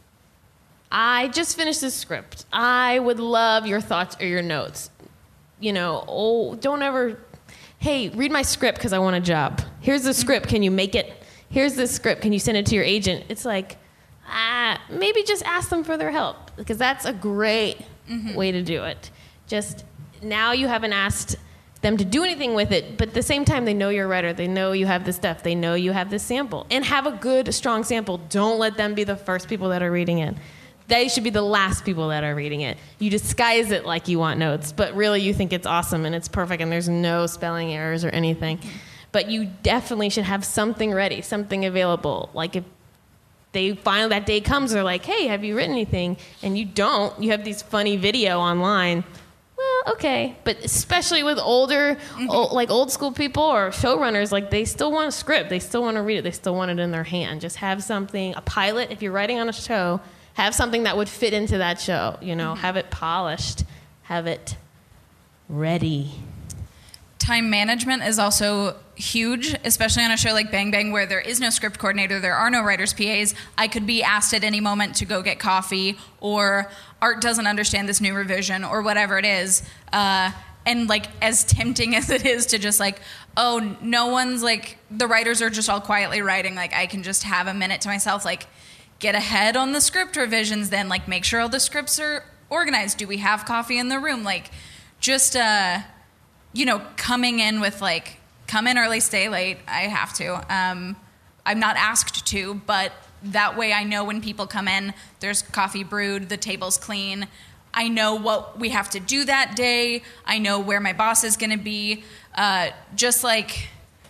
Speaker 2: I just finished this script. I would love your thoughts or your notes. You know, oh, don't ever, hey, read my script because I want a job. Here's the script. Can you make it? Here's the script. Can you send it to your agent? It's like, ah, maybe just ask them for their help, because that's a great mm-hmm. way to do it. Just now you haven't asked them to do anything with it, but at the same time, they know you're a writer. They know you have this stuff. They know you have this sample. And have a good, strong sample. Don't let them be the first people that are reading it. They should be the last people that are reading it. You disguise it like you want notes, but really you think it's awesome and it's perfect and there's no spelling errors or anything. But you definitely should have something ready, something available. Like if they finally, that day comes, they're like, hey, have you written anything? And you don't. You have these funny video online. Well, oh, okay. But especially with older, mm-hmm. old, like old school people or showrunners, like they still want a script. They still want to read it. They still want it in their hand. Just have something, a pilot, if you're writing on a show, have something that would fit into that show, you know, mm-hmm. have it polished, have it ready.
Speaker 3: Time management is also huge, especially on a show like Bang Bang where there is no script coordinator, there are no writers' P As. I could be asked at any moment to go get coffee, or Art doesn't understand this new revision, or whatever it is. Uh, and like as tempting as it is to just like, oh, no one's like, the writers are just all quietly writing, like I can just have a minute to myself, like get ahead on the script revisions, then like make sure all the scripts are organized. Do we have coffee in the room? Like just, uh, you know, coming in with like, come in early, stay late. I have to. Um, I'm not asked to, but that way I know when people come in, there's coffee brewed, the table's clean. I know what we have to do that day. I know where my boss is going to be. Uh, just like,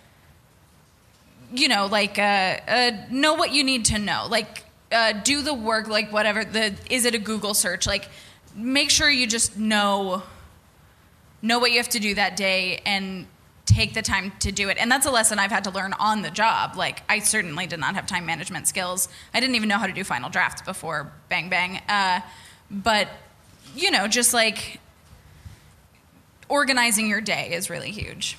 Speaker 3: you know, like, uh, uh, know what you need to know. Like, uh, do the work, like whatever, the, is it a Google search? Like, make sure you just know, know what you have to do that day and take the time to do it. And that's a lesson I've had to learn on the job. Like, I certainly did not have time management skills. I didn't even know how to do final drafts before Bang Bang. Uh, but, you know, just like organizing your day is really huge.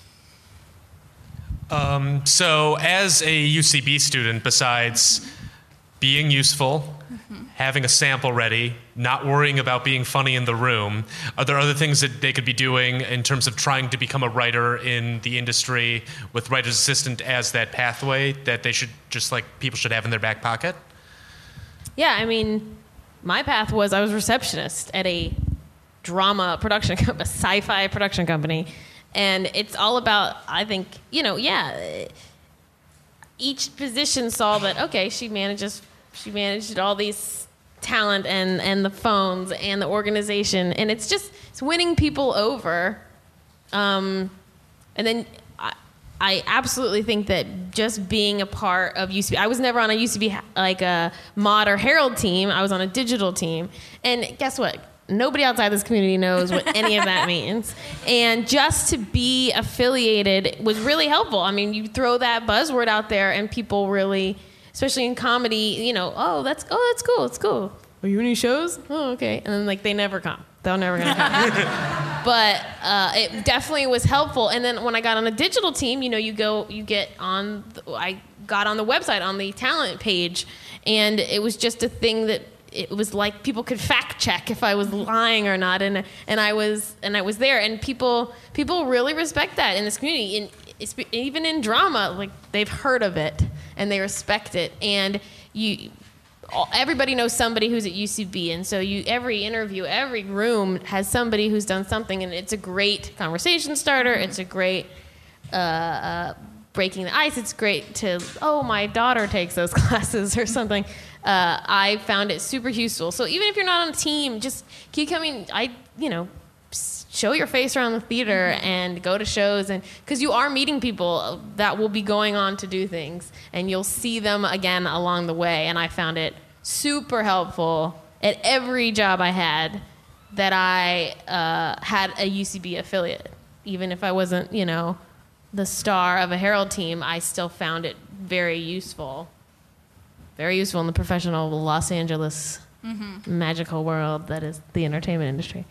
Speaker 1: Um, so as a U C B student, besides being useful, mm-hmm. having a sample ready, not worrying about being funny in the room, are there other things that they could be doing in terms of trying to become a writer in the industry with writer's assistant as that pathway that they should just like people should have in their back pocket?
Speaker 2: Yeah, I mean, my path was I was a receptionist at a drama production company, a sci-fi production company, and it's all about, I think, you know, yeah, each position saw that, okay, she manages She managed all these talent and, and the phones and the organization. And it's just it's winning people over. Um, and then I, I absolutely think that just being a part of U C B, I was never on a U C B like a Mod or Herald team. I was on a digital team. And guess what? Nobody outside this community knows what any of that means. And just to be affiliated was really helpful. I mean, you throw that buzzword out there and people really... Especially in comedy, you know, oh, that's oh, that's cool, it's cool. Are you in any shows? Oh, okay. And then, like, they never come. They're never going to come. But uh, it definitely was helpful. And then when I got on a digital team, you know, you go, you get on, the, I got on the website, on the talent page, and it was just a thing that it was like people could fact check if I was lying or not. And and I was and I was there. And people people really respect that in this community. And it's, even in drama, like, they've heard of it and they respect it. And you, everybody knows somebody who's at U C B, and so you every interview, every room has somebody who's done something, and it's a great conversation starter. It's a great uh, uh, breaking the ice. It's great to, oh, my daughter takes those classes or something. Uh, I found it super useful. So even if you're not on a team, just keep coming. I, you know, show your face around the theater and go to shows, and because you are meeting people that will be going on to do things, and you'll see them again along the way. And I found it super helpful at every job I had that I uh, had a U C B affiliate. Even if I wasn't, you know, the star of a Herald team, I still found it very useful. Very useful in the professional Los Angeles mm-hmm. magical world that is the entertainment industry.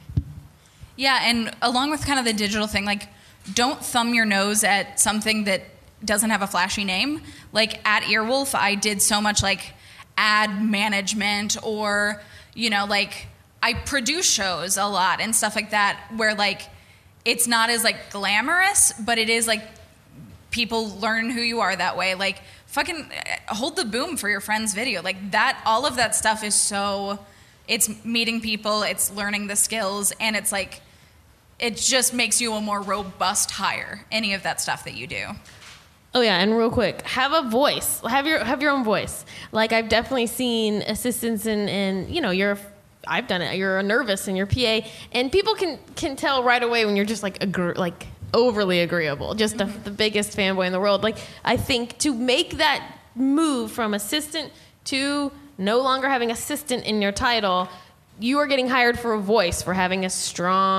Speaker 3: Yeah, and along with kind of the digital thing, like, don't thumb your nose at something that doesn't have a flashy name. Like, at Earwolf, I did so much, like, ad management, or, you know, like, I produce shows a lot and stuff like that where, like, it's not as, like, glamorous, but it is, like, people learn who you are that way. Like, fucking hold the boom for your friend's video. Like, that, all of that stuff is so, it's meeting people, it's learning the skills, and it's, like, it just makes you a more robust hire, any of that stuff that you do.
Speaker 2: Oh yeah, and real quick, have a voice. Have your have your own voice. Like, I've definitely seen assistants in, in you know, you're, I've done it. You're nervous in your P A, and people can, can tell right away when you're just like agre- like overly agreeable, just mm-hmm. a, the biggest fanboy in the world. Like, I think to make that move from assistant to no longer having assistant in your title, you are getting hired for a voice, for having a strong,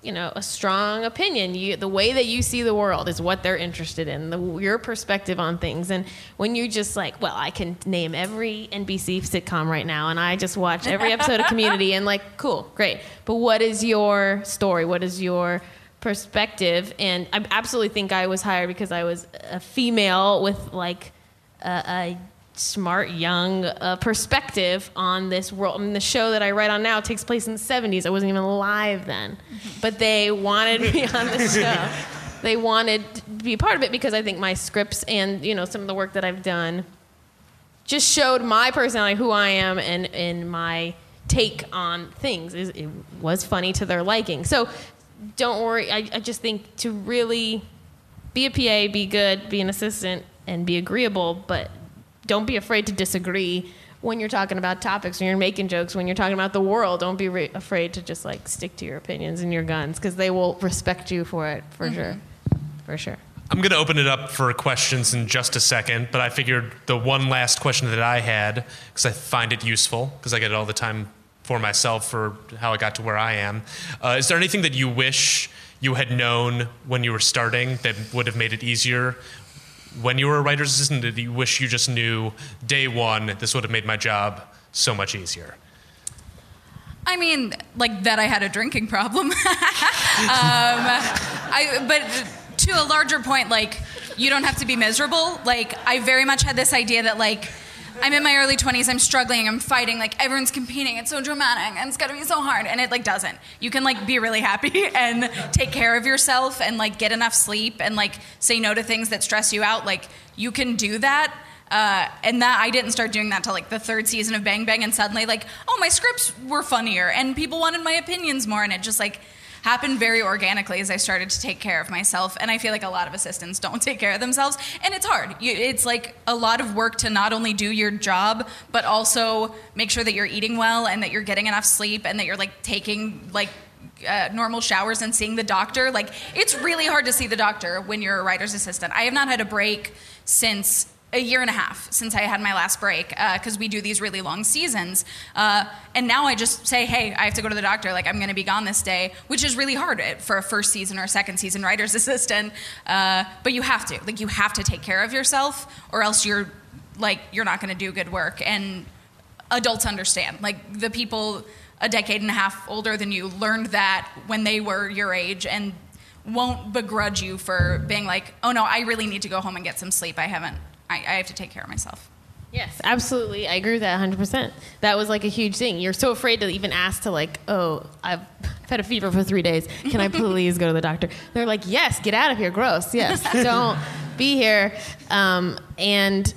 Speaker 2: you know, a strong opinion. You, the way that you see the world is what they're interested in, the, your perspective on things. And when you're just like, well, I can name every N B C sitcom right now, and I just watch every episode of Community, and like, cool, great. But what is your story? What is your perspective? And I absolutely think I was hired because I was a female with like a, a smart, young uh, perspective on this world. I mean, the show that I write on now takes place in the seventies. I wasn't even alive then. But they wanted me on the show. They wanted to be a part of it because I think my scripts and, you know, some of the work that I've done just showed my personality, who I am, and, and my take on things. It was funny to their liking. So don't worry. I, I just think to really be a P A, be good, be an assistant, and be agreeable, but don't be afraid to disagree when you're talking about topics, when you're making jokes, when you're talking about the world. Don't be re- afraid to just like stick to your opinions and your guns, because they will respect you for it, for mm-hmm. sure. For sure.
Speaker 1: I'm going to open it up for questions in just a second, but I figured the one last question that I had, because I find it useful, because I get it all the time for myself for how I got to where I am. Uh, is there anything that you wish you had known when you were starting that would have made it easier when you were a writer's assistant, that you wish you just knew day one, this would have made my job so much easier?
Speaker 3: I mean, like that I had a drinking problem. um, I, but to a larger point, like, you don't have to be miserable. Like, I very much had this idea that, like, I'm in my early twenties, I'm struggling, I'm fighting, like, everyone's competing, it's so dramatic, and it's gotta be so hard, and it, like, doesn't. You can, like, be really happy and take care of yourself and, like, get enough sleep and, like, say no to things that stress you out. Like, you can do that, uh, and that, I didn't start doing that till, like, the third season of Bang Bang, and suddenly, like, oh, my scripts were funnier, and people wanted my opinions more, and it just, like, happened very organically as I started to take care of myself. And I feel like a lot of assistants don't take care of themselves, and it's hard. You, it's like a lot of work to not only do your job, but also make sure that you're eating well and that you're getting enough sleep and that you're like taking like uh, normal showers and seeing the doctor. Like, it's really hard to see the doctor when you're a writer's assistant. I have not had a break since a year and a half since I had my last break, because uh, we do these really long seasons. Uh, and now I just say, hey, I have to go to the doctor. Like, I'm going to be gone this day, which is really hard for a first season or a second season writer's assistant. Uh, but you have to. Like, you have to take care of yourself, or else you're, like, you're not going to do good work. And adults understand. Like, the people a decade and a half older than you learned that when they were your age, and won't begrudge you for being like, oh, no, I really need to go home and get some sleep. I haven't. I, I have to take care of myself.
Speaker 2: Yes, absolutely. I agree with that one hundred percent. That was like a huge thing. You're so afraid to even ask to like, oh, I've had a fever for three days. Can I please go to the doctor? They're like, yes, get out of here. Gross. Yes, don't be here. Um, and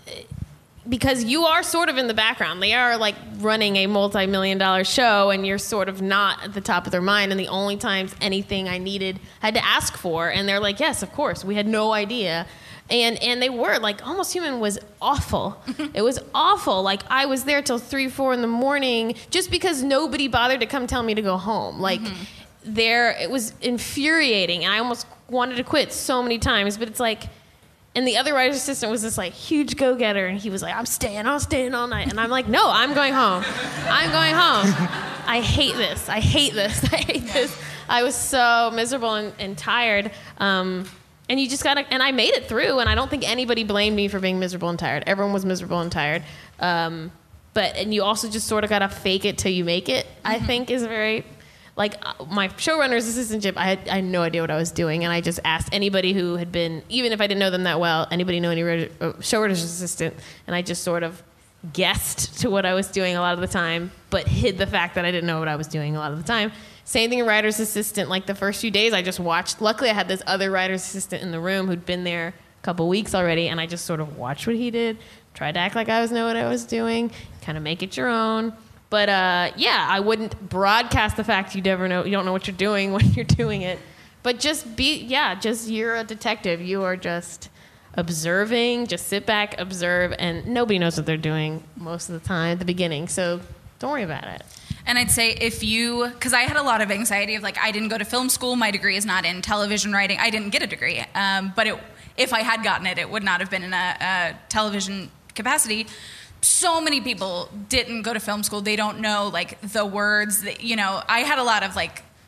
Speaker 2: because you are sort of in the background. They are like running a multi-million dollar show, and you're sort of not at the top of their mind. And the only times anything I needed, I had to ask for. And they're like, yes, of course. We had no idea. And and they were, like, Almost Human was awful. It was awful. Like, I was there till three, four in the morning just because nobody bothered to come tell me to go home. Like, mm-hmm. there, it was infuriating. And I almost wanted to quit so many times. But it's like, and the other writer's assistant was this, like, huge go-getter. And he was like, I'm staying, I'm staying all night. And I'm like, no, I'm going home. I'm going home. I hate this. I hate this. I hate this. I was so miserable and, and tired. Um And you just gotta, and I made it through, and I don't think anybody blamed me for being miserable and tired. Everyone was miserable and tired. Um, but, and you also just sort of gotta fake it till you make it, mm-hmm. I think is very, like, my showrunner's assistantship, I had, I had no idea what I was doing, and I just asked anybody who had been, even if I didn't know them that well, anybody know any showrunner's assistant, and I just sort of guessed to what I was doing a lot of the time, but hid the fact that I didn't know what I was doing a lot of the time. Same thing in writer's assistant. Like, the first few days, I just watched. Luckily, I had this other writer's assistant in the room who'd been there a couple weeks already, and I just sort of watched what he did, tried to act like I was know what I was doing, kind of make it your own. But uh, yeah, I wouldn't broadcast the fact you never know, you don't know what you're doing when you're doing it. But just be, yeah, just you're a detective. You are just observing. Just sit back, observe, and nobody knows what they're doing most of the time at the beginning. So don't worry about it.
Speaker 3: And I'd say if you, because I had a lot of anxiety of like, I didn't go to film school, my degree is not in television writing, I didn't get a degree, um, but it, if I had gotten it, it would not have been in a, a television capacity. So many people didn't go to film school, they don't know like the words, that, you know, I had a lot of like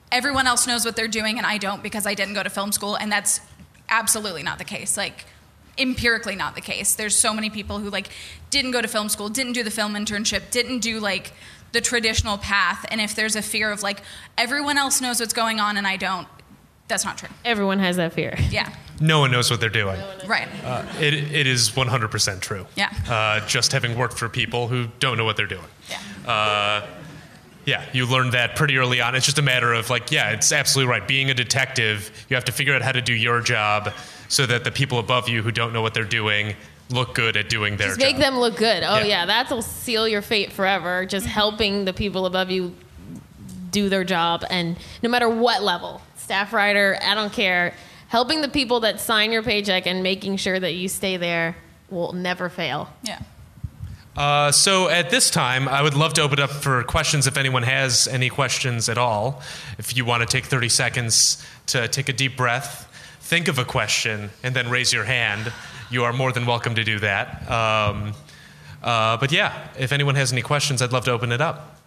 Speaker 3: everyone else knows what they're doing and I don't because I didn't go to film school, and that's absolutely not the case. Like, empirically not the case. There's so many people who like didn't go to film school, didn't do the film internship, didn't do like the traditional path, and if there's a fear of like everyone else knows what's going on and I don't, that's not true.
Speaker 2: Everyone has that fear.
Speaker 3: Yeah.
Speaker 1: No one knows what they're doing.
Speaker 3: Right.
Speaker 1: Uh, it, it is one hundred percent true.
Speaker 3: Yeah.
Speaker 1: Uh, just having worked for people who don't know what they're doing.
Speaker 3: Yeah.
Speaker 1: Uh, yeah, you learned that pretty early on. It's just a matter of like, yeah, it's absolutely right. Being a detective, you have to figure out how to do your job so that the people above you who don't know what they're doing look good at doing their
Speaker 2: Just
Speaker 1: job.
Speaker 2: make them look good. Oh,
Speaker 1: Yeah.
Speaker 2: yeah, that'll seal your fate forever. Just helping the people above you do their job, and no matter what level, staff writer, I don't care. Helping the people that sign your paycheck and making sure that you stay there will never fail.
Speaker 3: Yeah.
Speaker 1: Uh, so at this time, I would love to open up for questions if anyone has any questions at all. If you want to take thirty seconds to take a deep breath, think of a question, and then raise your hand, you are more than welcome to do that. Um, uh, but yeah, if anyone has any questions, I'd love to open it up.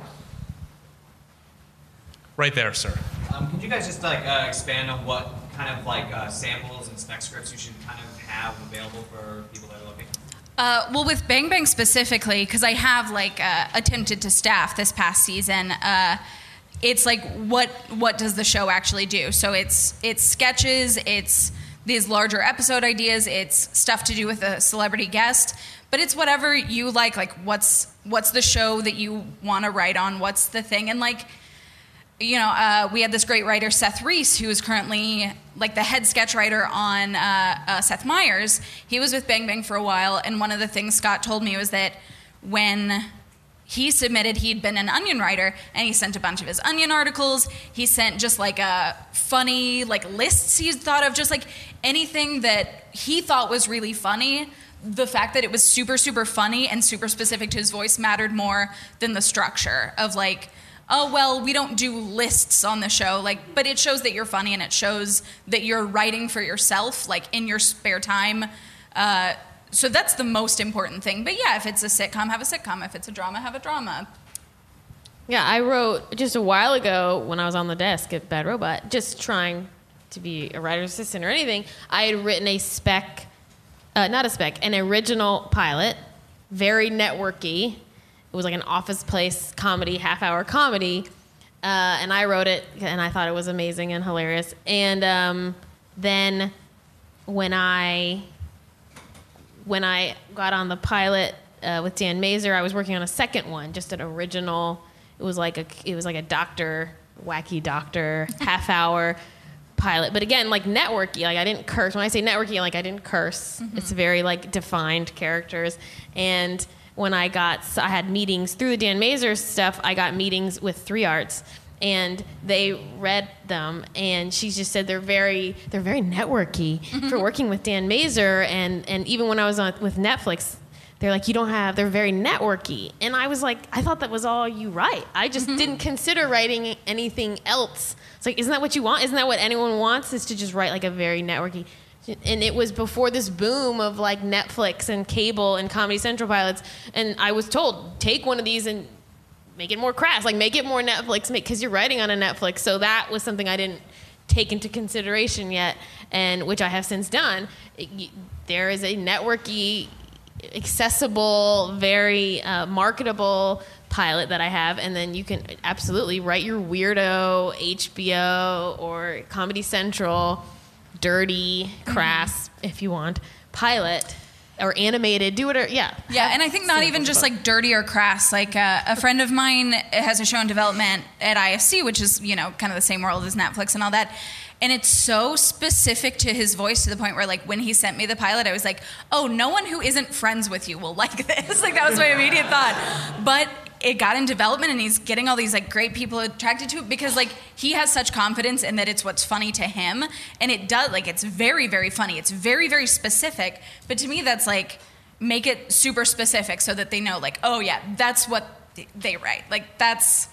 Speaker 1: Right there, sir.
Speaker 4: Um, could you guys just like uh, expand on what kind of like uh, samples and spec scripts you should kind of have available for people that are looking?
Speaker 3: Uh, well, with Bang Bang specifically, because I have like uh, attempted to staff this past season, uh, it's like what what does the show actually do? So it's it's sketches, it's these larger episode ideas, it's stuff to do with a celebrity guest, but it's whatever you like. Like what's what's the show that you want to write on? What's the thing? And like, you know, uh, we had this great writer, Seth Reese, who is currently like the head sketch writer on uh, uh, Seth Meyers. He was with Bang Bang for a while, and one of the things Scott told me was that when he submitted, he'd been an Onion writer, and he sent a bunch of his Onion articles. He sent just like a funny like lists he thought of, just like anything that he thought was really funny. The fact that it was super, super funny and super specific to his voice mattered more than the structure of like, oh, well, we don't do lists on the show, like, but it shows that you're funny and it shows that you're writing for yourself, like, in your spare time. Uh, so that's the most important thing. But yeah, if it's a sitcom, have a sitcom. If it's a drama, have a drama.
Speaker 2: Yeah, I wrote just a while ago when I was on the desk at Bad Robot, just trying to be a writer's assistant or anything, I had written a spec, uh, not a spec, an original pilot, very networky. It was like an Office Place comedy, half-hour comedy, uh, and I wrote it, and I thought it was amazing and hilarious. And um, then when I when I got on the pilot uh, with Dan Mazer, I was working on a second one, just an original. It was like a it was like a doctor, wacky doctor, half-hour pilot. But again, like networky. Like I didn't curse. When I say networky, like I didn't curse. Mm-hmm. It's very like defined characters. And when I got, I had meetings through the Dan Mazer stuff, I got meetings with Three Arts, and they read them, and she just said they're very, they're very networky mm-hmm. for working with Dan Mazer, and, and even when I was on with Netflix, they're like, you don't have, they're very networky. And I was like, I thought that was all you write. I just mm-hmm. didn't consider writing anything else. It's like, isn't that what you want? Isn't that what anyone wants, is to just write like a very networky? And it was before this boom of like Netflix and cable and Comedy Central pilots. And I was told, take one of these and make it more crass, like make it more Netflix, because you're writing on a Netflix. So that was something I didn't take into consideration yet, and which I have since done. It, there is a networky, accessible, very uh, marketable pilot that I have, and then you can absolutely write your weirdo H B O or Comedy Central dirty, crass, mm-hmm. if you want, pilot or animated, do whatever. Yeah.
Speaker 3: Yeah, and I think not even just like dirty or crass. Like uh, a friend of mine has a show in development at I F C, which is, you know, kind of the same world as Netflix and all that. And it's so specific to his voice to the point where, like, when he sent me the pilot, I was like, oh, no one who isn't friends with you will like this. Like, that was my immediate thought. But it got in development, and he's getting all these, like, great people attracted to it because, like, he has such confidence in that it's what's funny to him. And it does, like, it's very, very funny. It's very, very specific. But to me, that's, like, make it super specific so that they know, like, oh, yeah, that's what they write. Like, that's...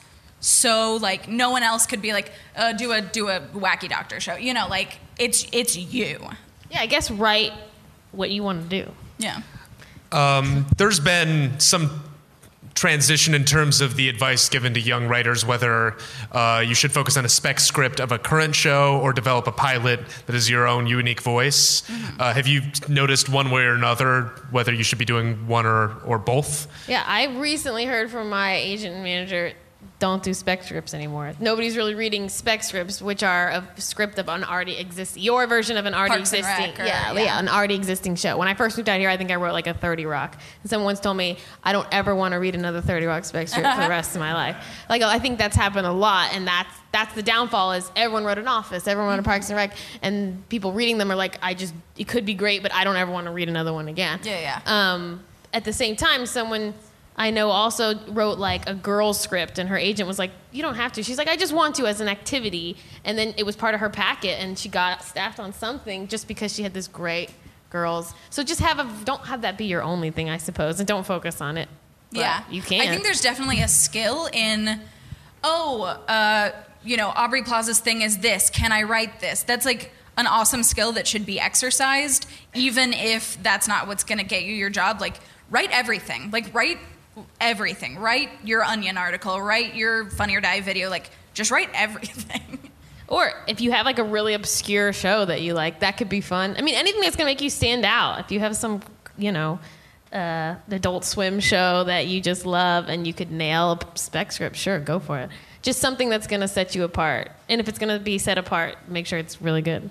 Speaker 3: So like no one else could be like uh, do a do a wacky doctor show, you know, like it's it's you.
Speaker 2: Yeah, I guess write what you want to do.
Speaker 3: Yeah.
Speaker 1: Um, there's been some transition in terms of the advice given to young writers, whether uh, you should focus on a spec script of a current show or develop a pilot that is your own unique voice. Mm-hmm. Uh, have you noticed one way or another whether you should be doing one or, or both?
Speaker 2: Yeah, I recently heard from my agent and manager, don't do spec scripts anymore. Nobody's really reading spec scripts, which are a script of an already existing, your version of an already
Speaker 3: Parks and
Speaker 2: existing,
Speaker 3: Rec or-
Speaker 2: yeah,
Speaker 3: yeah.
Speaker 2: yeah, an already existing show. When I first moved out here, I think I wrote like a thirty Rock, and someone once told me I don't ever want to read another thirty Rock spec script for the rest of my life. Like I think that's happened a lot, and that's that's the downfall. Is everyone wrote an Office, everyone wrote a Parks and Rec, and people reading them are like, I just it could be great, but I don't ever want to read another one again.
Speaker 3: Yeah, yeah.
Speaker 2: Um, at the same time, someone I know also wrote like a girl's script, and her agent was like, you don't have to. She's like, I just want to as an activity. And then it was part of her packet, and she got staffed on something just because she had this great girls. So just have a, don't have that be your only thing, I suppose, and don't focus on it. But
Speaker 3: Yeah.
Speaker 2: you can.
Speaker 3: I think there's definitely a skill in, oh, uh, you know, Aubrey Plaza's thing is this. Can I write this? That's like an awesome skill that should be exercised, even if that's not what's going to get you your job. Like, write everything. Like, write everything. Write your Onion article. Write your Funny or Die video. Like, just write everything.
Speaker 2: Or if you have like a really obscure show that you like, that could be fun. I mean, anything that's going to make you stand out. If you have some, you know, uh, Adult Swim show that you just love and you could nail a spec script, sure, go for it. Just something that's going to set you apart. And if it's going to be set apart, make sure it's really good.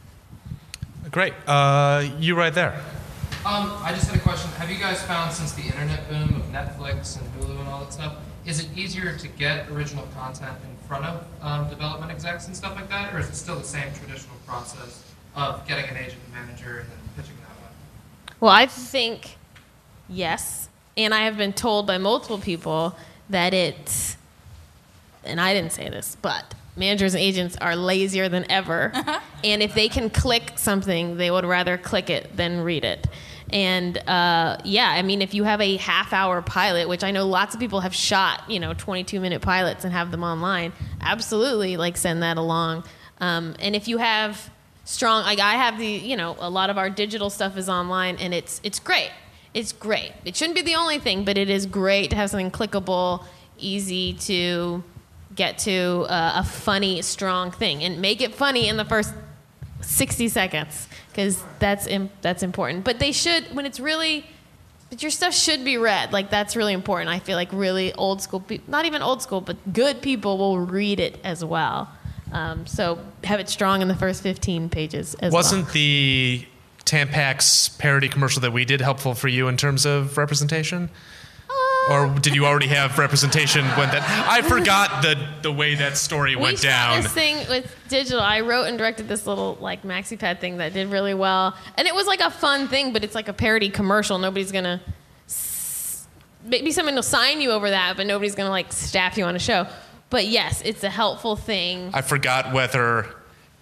Speaker 1: Great. Uh, you right there.
Speaker 5: Um, I just had a question. Have you guys found, since the internet boom of Netflix and Hulu and all that stuff, is it easier to get original content in front of um, development execs and stuff like that, or is it still the same traditional process of getting an agent and manager and then pitching that way?
Speaker 2: Well, I think yes. And I have been told by multiple people that it's, and I didn't say this, but managers and agents are lazier than ever. And if they can click something, they would rather click it than read it. And uh, yeah, I mean, if you have a half-hour pilot, which I know lots of people have shot, you know, twenty-two minute pilots and have them online, absolutely, like, send that along. Um, and if you have strong, like I have the, you know, a lot of our digital stuff is online, and it's it's great. It's great. It shouldn't be the only thing, but it is great to have something clickable, easy to get to, uh, a funny, strong thing, and make it funny in the first sixty seconds, because that's im- that's important. But they should, when it's really, but your stuff should be read. Like, that's really important. I feel like really old school people, not even old school, but good people will read it as well. Um, so have it strong in the first fifteen pages as
Speaker 1: Wasn't
Speaker 2: well.
Speaker 1: the Tampax parody commercial that we did helpful for you in terms of representation? Or did you already have representation when that? I forgot the the way that story
Speaker 2: we
Speaker 1: went
Speaker 2: shot
Speaker 1: down.
Speaker 2: this thing with digital. I wrote and directed this little like maxi pad thing that did really well, and it was like a fun thing, but it's like a parody commercial. Nobody's gonna s- maybe someone will sign you over that, but nobody's gonna like staff you on a show. But yes, it's a helpful thing.
Speaker 1: I forgot whether.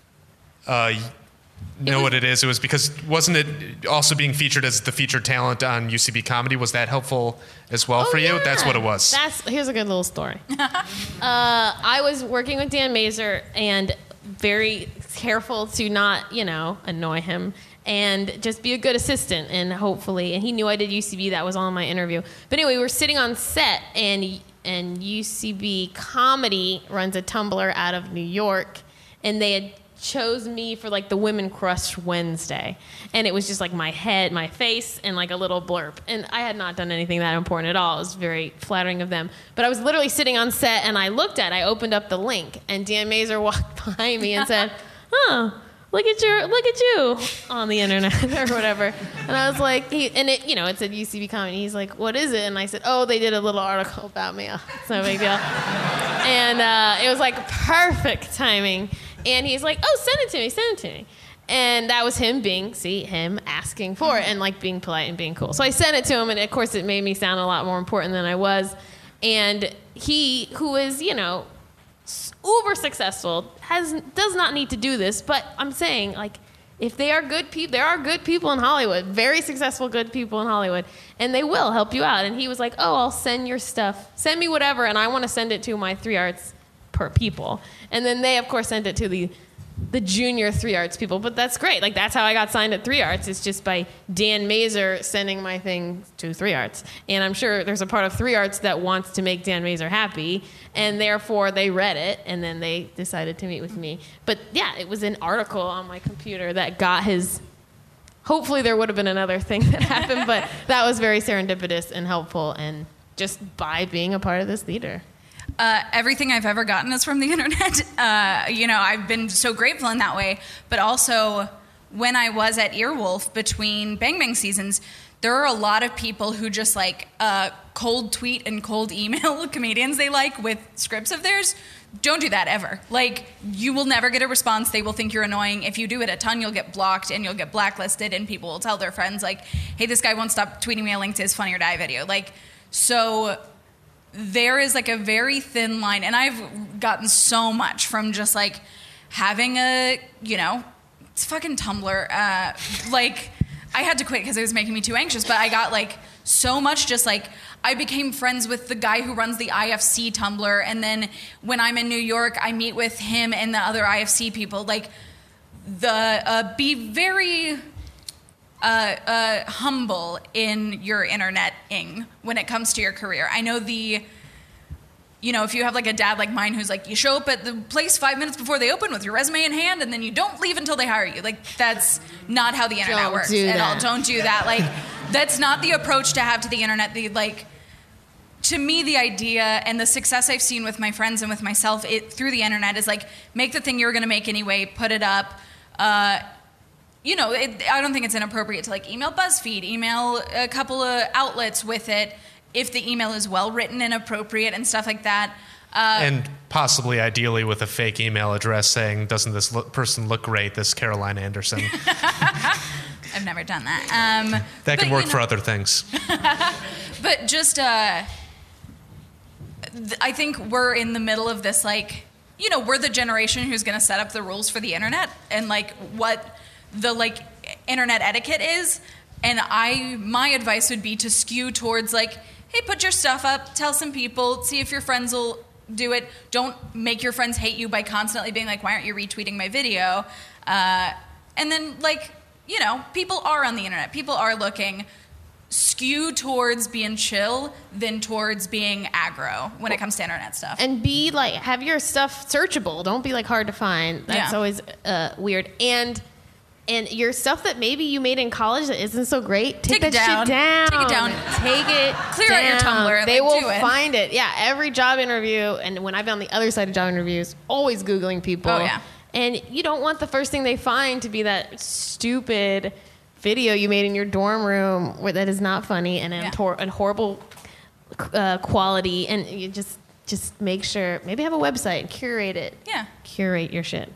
Speaker 1: Uh, know
Speaker 2: was-
Speaker 1: what it is. It was because wasn't it also being featured as the featured talent on U C B Comedy? Was that helpful as well
Speaker 2: Oh,
Speaker 1: for you?
Speaker 2: yeah.
Speaker 1: That's what it was.
Speaker 2: That's here's a good little story. uh, I was working with Dan Mazer and very careful to not, you know, annoy him and just be a good assistant, and hopefully, and he knew I did U C B. That was all in my interview. But anyway, we were sitting on set, and and U C B Comedy runs a Tumblr out of New York, and they had chose me for like the Women Crush Wednesday, and it was just like my head, my face, and like a little blurb, and I had not done anything that important at all. It was very flattering of them, but I was literally sitting on set, and I looked at I opened up the link, and Dan Mazer walked behind me and said, oh, look at your look at you on the internet or whatever. And I was like, he, and it, you know, it said U C B Comedy. He's like, what is it? And I said, oh, they did a little article about me. Oh, it's no big deal. And uh, it was like perfect timing. And he's like, oh, send it to me, send it to me. And that was him being, see, him asking for it and like being polite and being cool. So I sent it to him, and of course it made me sound a lot more important than I was. And he, who is, you know, uber successful, has does not need to do this. But I'm saying, like, if they are good people, there are good people in Hollywood, very successful good people in Hollywood, and they will help you out. And he was like, oh, I'll send your stuff. Send me whatever, and I want to send it to my three arts per people. And then they, of course, sent it to the the junior Three Arts people, but that's great. Like, that's how I got signed at Three Arts. It's just by Dan Mazer sending my thing to Three Arts. And I'm sure there's a part of Three Arts that wants to make Dan Mazer happy, and therefore they read it, and then they decided to meet with me. But yeah, it was an article on my computer that got his... Hopefully there would have been another thing that happened, but that was very serendipitous and helpful, and just by being a part of this theater.
Speaker 3: Uh, everything I've ever gotten is from the internet. Uh, you know, I've been so grateful in that way. But also, when I was at Earwolf between Bang Bang seasons, there are a lot of people who just like uh, cold tweet and cold email comedians they like with scripts of theirs. Don't do that ever. Like, you will never get a response. They will think you're annoying. If you do it a ton, you'll get blocked and you'll get blacklisted, and people will tell their friends, like, hey, this guy won't stop tweeting me a link to his Funny or Die video. Like, so... there is like a very thin line, and I've gotten so much from just like having a, you know, it's fucking Tumblr. Uh, like, I had to quit because it was making me too anxious, but I got like so much just like, I became friends with the guy who runs the I F C Tumblr, and then when I'm in New York, I meet with him and the other I F C people. Like, the, uh, be very... Uh, uh, humble in your internet-ing when it comes to your career. I know the, you know, if you have like a dad like mine who's like, you show up at the place five minutes before they open with your resume in hand, and then you don't leave until they hire you. Like, that's not how the internet
Speaker 2: Don't
Speaker 3: works
Speaker 2: do
Speaker 3: at all.
Speaker 2: that.
Speaker 3: Don't do that. Like, that's not the approach to have to the internet. The like, to me, the idea and the success I've seen with my friends and with myself it, through the internet is like, make the thing you were going to make anyway, put it up. Uh, You know, it, I don't think it's inappropriate to like email BuzzFeed, email a couple of outlets with it, if the email is well written and appropriate and stuff like that. Uh,
Speaker 1: And possibly, ideally, with a fake email address saying, doesn't this look, person look great, this Caroline Anderson?
Speaker 3: I've never done that. Um,
Speaker 1: That can
Speaker 3: but,
Speaker 1: work
Speaker 3: you
Speaker 1: for
Speaker 3: know,
Speaker 1: other things.
Speaker 3: But just, uh, th- I think we're in the middle of this, like, you know, we're the generation who's going to set up the rules for the internet and like what the like internet etiquette is. And I, my advice would be to skew towards like, hey, put your stuff up, tell some people, see if your friends will do it. Don't make your friends hate you by constantly being like, why aren't you retweeting my video? Uh, and then like, you know, people are on the internet, people are looking. Skew towards being chill than towards being aggro when it comes to internet stuff.
Speaker 2: And be like, have your stuff searchable. Don't be like hard to find. That's
Speaker 3: Yeah.
Speaker 2: always uh, weird. And and your stuff that maybe you made in college that isn't so great, take,
Speaker 3: Take it
Speaker 2: that
Speaker 3: down.
Speaker 2: shit down.
Speaker 3: Take it down.
Speaker 2: Take it
Speaker 3: Clear
Speaker 2: down.
Speaker 3: out your Tumblr.
Speaker 2: They
Speaker 3: Like,
Speaker 2: will
Speaker 3: do it.
Speaker 2: find it. Yeah, every job interview, and when I've been on the other side of job interviews, always Googling people.
Speaker 3: Oh, yeah.
Speaker 2: And you don't want the first thing they find to be that stupid video you made in your dorm room where that is not funny and in
Speaker 3: Yeah.
Speaker 2: tor- and horrible uh, quality, and you just just make sure, maybe have a website and curate it.
Speaker 3: Yeah.
Speaker 2: Curate your shit.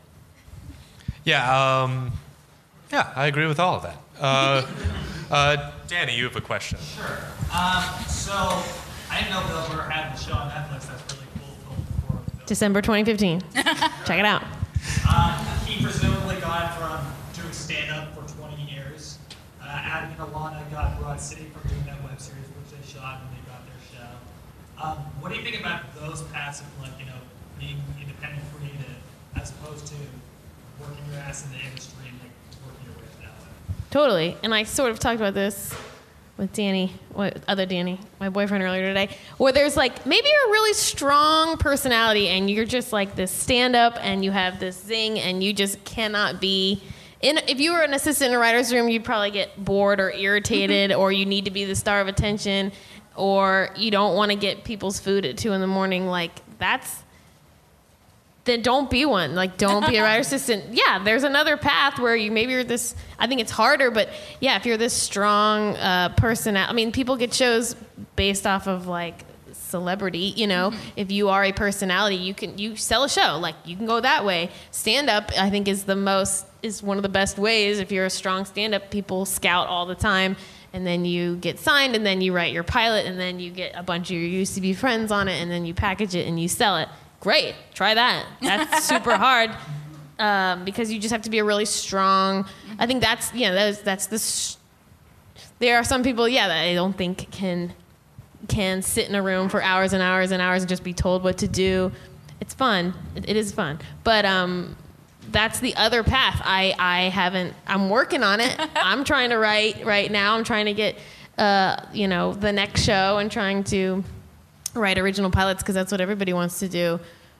Speaker 1: Yeah, um, yeah, I agree with all of that. Uh, uh, Danny, you have a question.
Speaker 6: Sure. Um, so I didn't know Bill Burr had the show on Netflix. That's really cool. Film for Bill.
Speaker 2: December twenty fifteen. Check it out.
Speaker 6: Um, he presumably gone from doing stand-up for twenty years. Uh, Adam and Alana got Broad City from doing that web series, which they shot when they got their show. Um, what do you think about those paths of, like, you know, being independent creative as opposed to working your ass in the industry and like working your way that way?
Speaker 2: Totally. And I sort of talked about this with Danny, what other Danny, my boyfriend earlier today, where there's like, maybe you're a really strong personality and you're just like this stand-up and you have this zing and you just cannot be in. If you were an assistant in a writer's room, you'd probably get bored or irritated, or you need to be the star of attention, or you don't want to get people's food at two in the morning. Like, that's, then don't be one. Like, don't be a writer assistant. Yeah, there's another path where you maybe you're this, I think it's harder, but yeah, if you're this strong uh, person, I mean, people get shows based off of like celebrity, you know. Mm-hmm. If you are a personality, you can, you sell a show. Like, you can go that way. Stand up, I think, is the most, is one of the best ways. If you're a strong stand up, people scout all the time. And then you get signed, and then you write your pilot, and then you get a bunch of your used to be friends on it, and then you package it and you sell it. Great, try that. That's super hard um, because you just have to be a really strong. I think that's, you know, that's that's this. There are some people, yeah, that I don't think can can sit in a room for hours and hours and hours and just be told what to do. It's fun. It, it is fun, but um, that's the other path. I, I haven't, I'm working on it. I'm trying to write right now. I'm trying to get, uh, you know, the next show and trying to write original pilots because that's what everybody wants to do.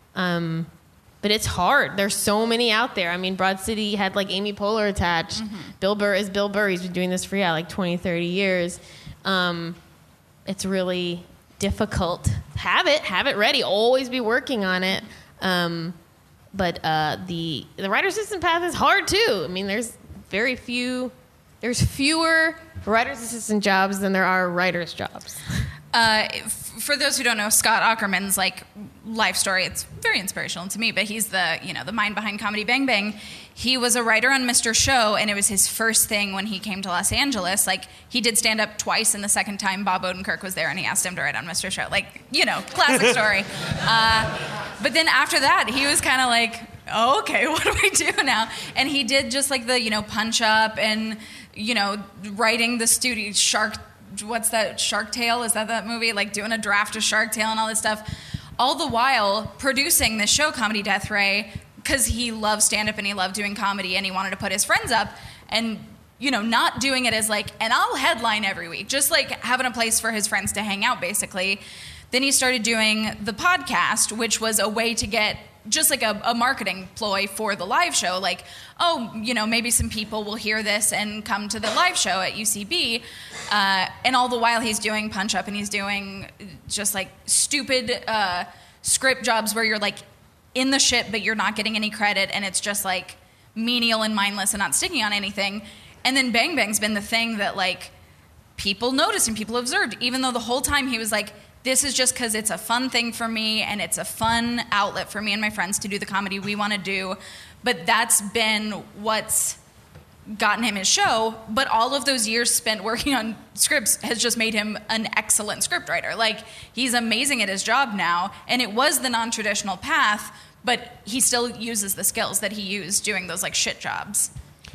Speaker 2: Um, but it's hard. There's so many out there. I mean, Broad City had like Amy Poehler attached. Mm-hmm. Bill Burr is Bill Burr. He's been doing this for, yeah, like twenty, thirty years. Um, it's really difficult. Have it, have it ready. Always be working on it. Um, but uh, the the writer assistant path is hard too. I mean, there's very few, there's fewer writer's assistant jobs than there are writer's jobs.
Speaker 3: Uh, for those who don't know, Scott Aukerman's like life story, it's very inspirational to me, but he's the, you know, the mind behind Comedy Bang Bang. He was a writer on Mister Show, and it was his first thing when he came to Los Angeles. Like, he did stand up twice, and the second time Bob Odenkirk was there and he asked him to write on Mister Show. Like, you know, classic story. Uh, but then after that, he was kind of like, oh, okay, what do I do now? And he did just like the, you know, Punch Up and, you know, writing the studio Shark what's that, Shark Tale? Is that that movie? Like doing a draft of Shark Tale and all this stuff. All the while producing this show, Comedy Death Ray, because he loved stand-up and he loved doing comedy and he wanted to put his friends up. And, you know, not doing it as like, and I'll headline every week. Just like having a place for his friends to hang out, basically. Then he started doing the podcast, which was a way to get just like a, a marketing ploy for the live show. Like, oh, you know, maybe some people will hear this and come to the live show at U C B. Uh, and all the while he's doing Punch Up and he's doing just like stupid uh, script jobs where you're like in the shit, but you're not getting any credit. And it's just like menial and mindless and not sticking on anything. And then Bang Bang's been the thing that like people noticed and people observed, even though the whole time he was like, this is just because it's a fun thing for me and it's a fun outlet for me and my friends to do the comedy we want to do. But that's been what's gotten him his show. But all of those years spent working on scripts has just made him an excellent scriptwriter. Like, he's amazing at his job now. And it was the non-traditional path, but he still uses the skills that he used doing those like shit jobs.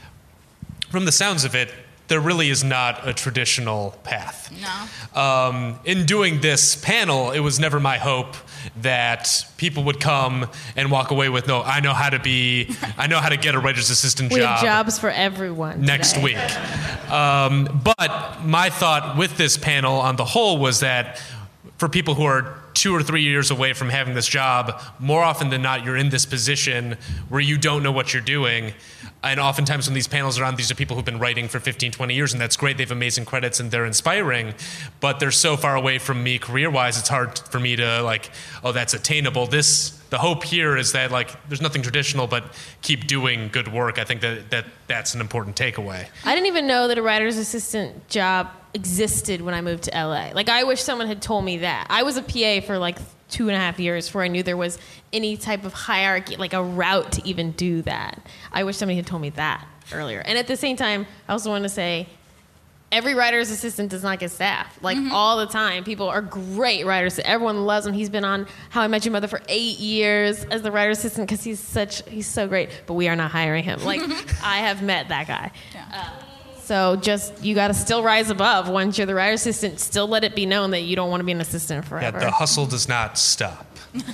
Speaker 1: From the sounds of it, there really is not a traditional path.
Speaker 3: No.
Speaker 1: Um, in doing this panel, it was never my hope that people would come and walk away with, no, I know how to be, I know how to get a writer's assistant
Speaker 2: We
Speaker 1: job.
Speaker 2: have jobs for everyone
Speaker 1: Next
Speaker 2: today.
Speaker 1: week. Um, but my thought with this panel on the whole was that for people who are two or three years away from having this job, more often than not, you're in this position where you don't know what you're doing. And oftentimes when these panels are on, these are people who've been writing for fifteen, twenty years, and that's great. They have amazing credits and they're inspiring, but they're so far away from me career-wise, it's hard for me to like, oh, that's attainable. This, the hope here is that like, there's nothing traditional, but keep doing good work. I think that, that that's an important takeaway.
Speaker 2: I didn't even know that a writer's assistant job existed when I moved to L A. Like, I wish someone had told me that. I was a P A for like two and a half years before I knew there was any type of hierarchy, like a route to even do that. I wish somebody had told me that earlier. And at the same time, I also want to say, every writer's assistant does not get staff. Like, mm-hmm. all the time. People are great writers. Everyone loves him. He's been on How I Met Your Mother for eight years as the writer's assistant because he's such, he's so great. But we are not hiring him. Like, I have met that guy. Yeah. Uh, So just, you got to still rise above. Once you're the writer assistant, still let it be known that you don't want to be an assistant forever.
Speaker 1: Yeah, the hustle does not stop.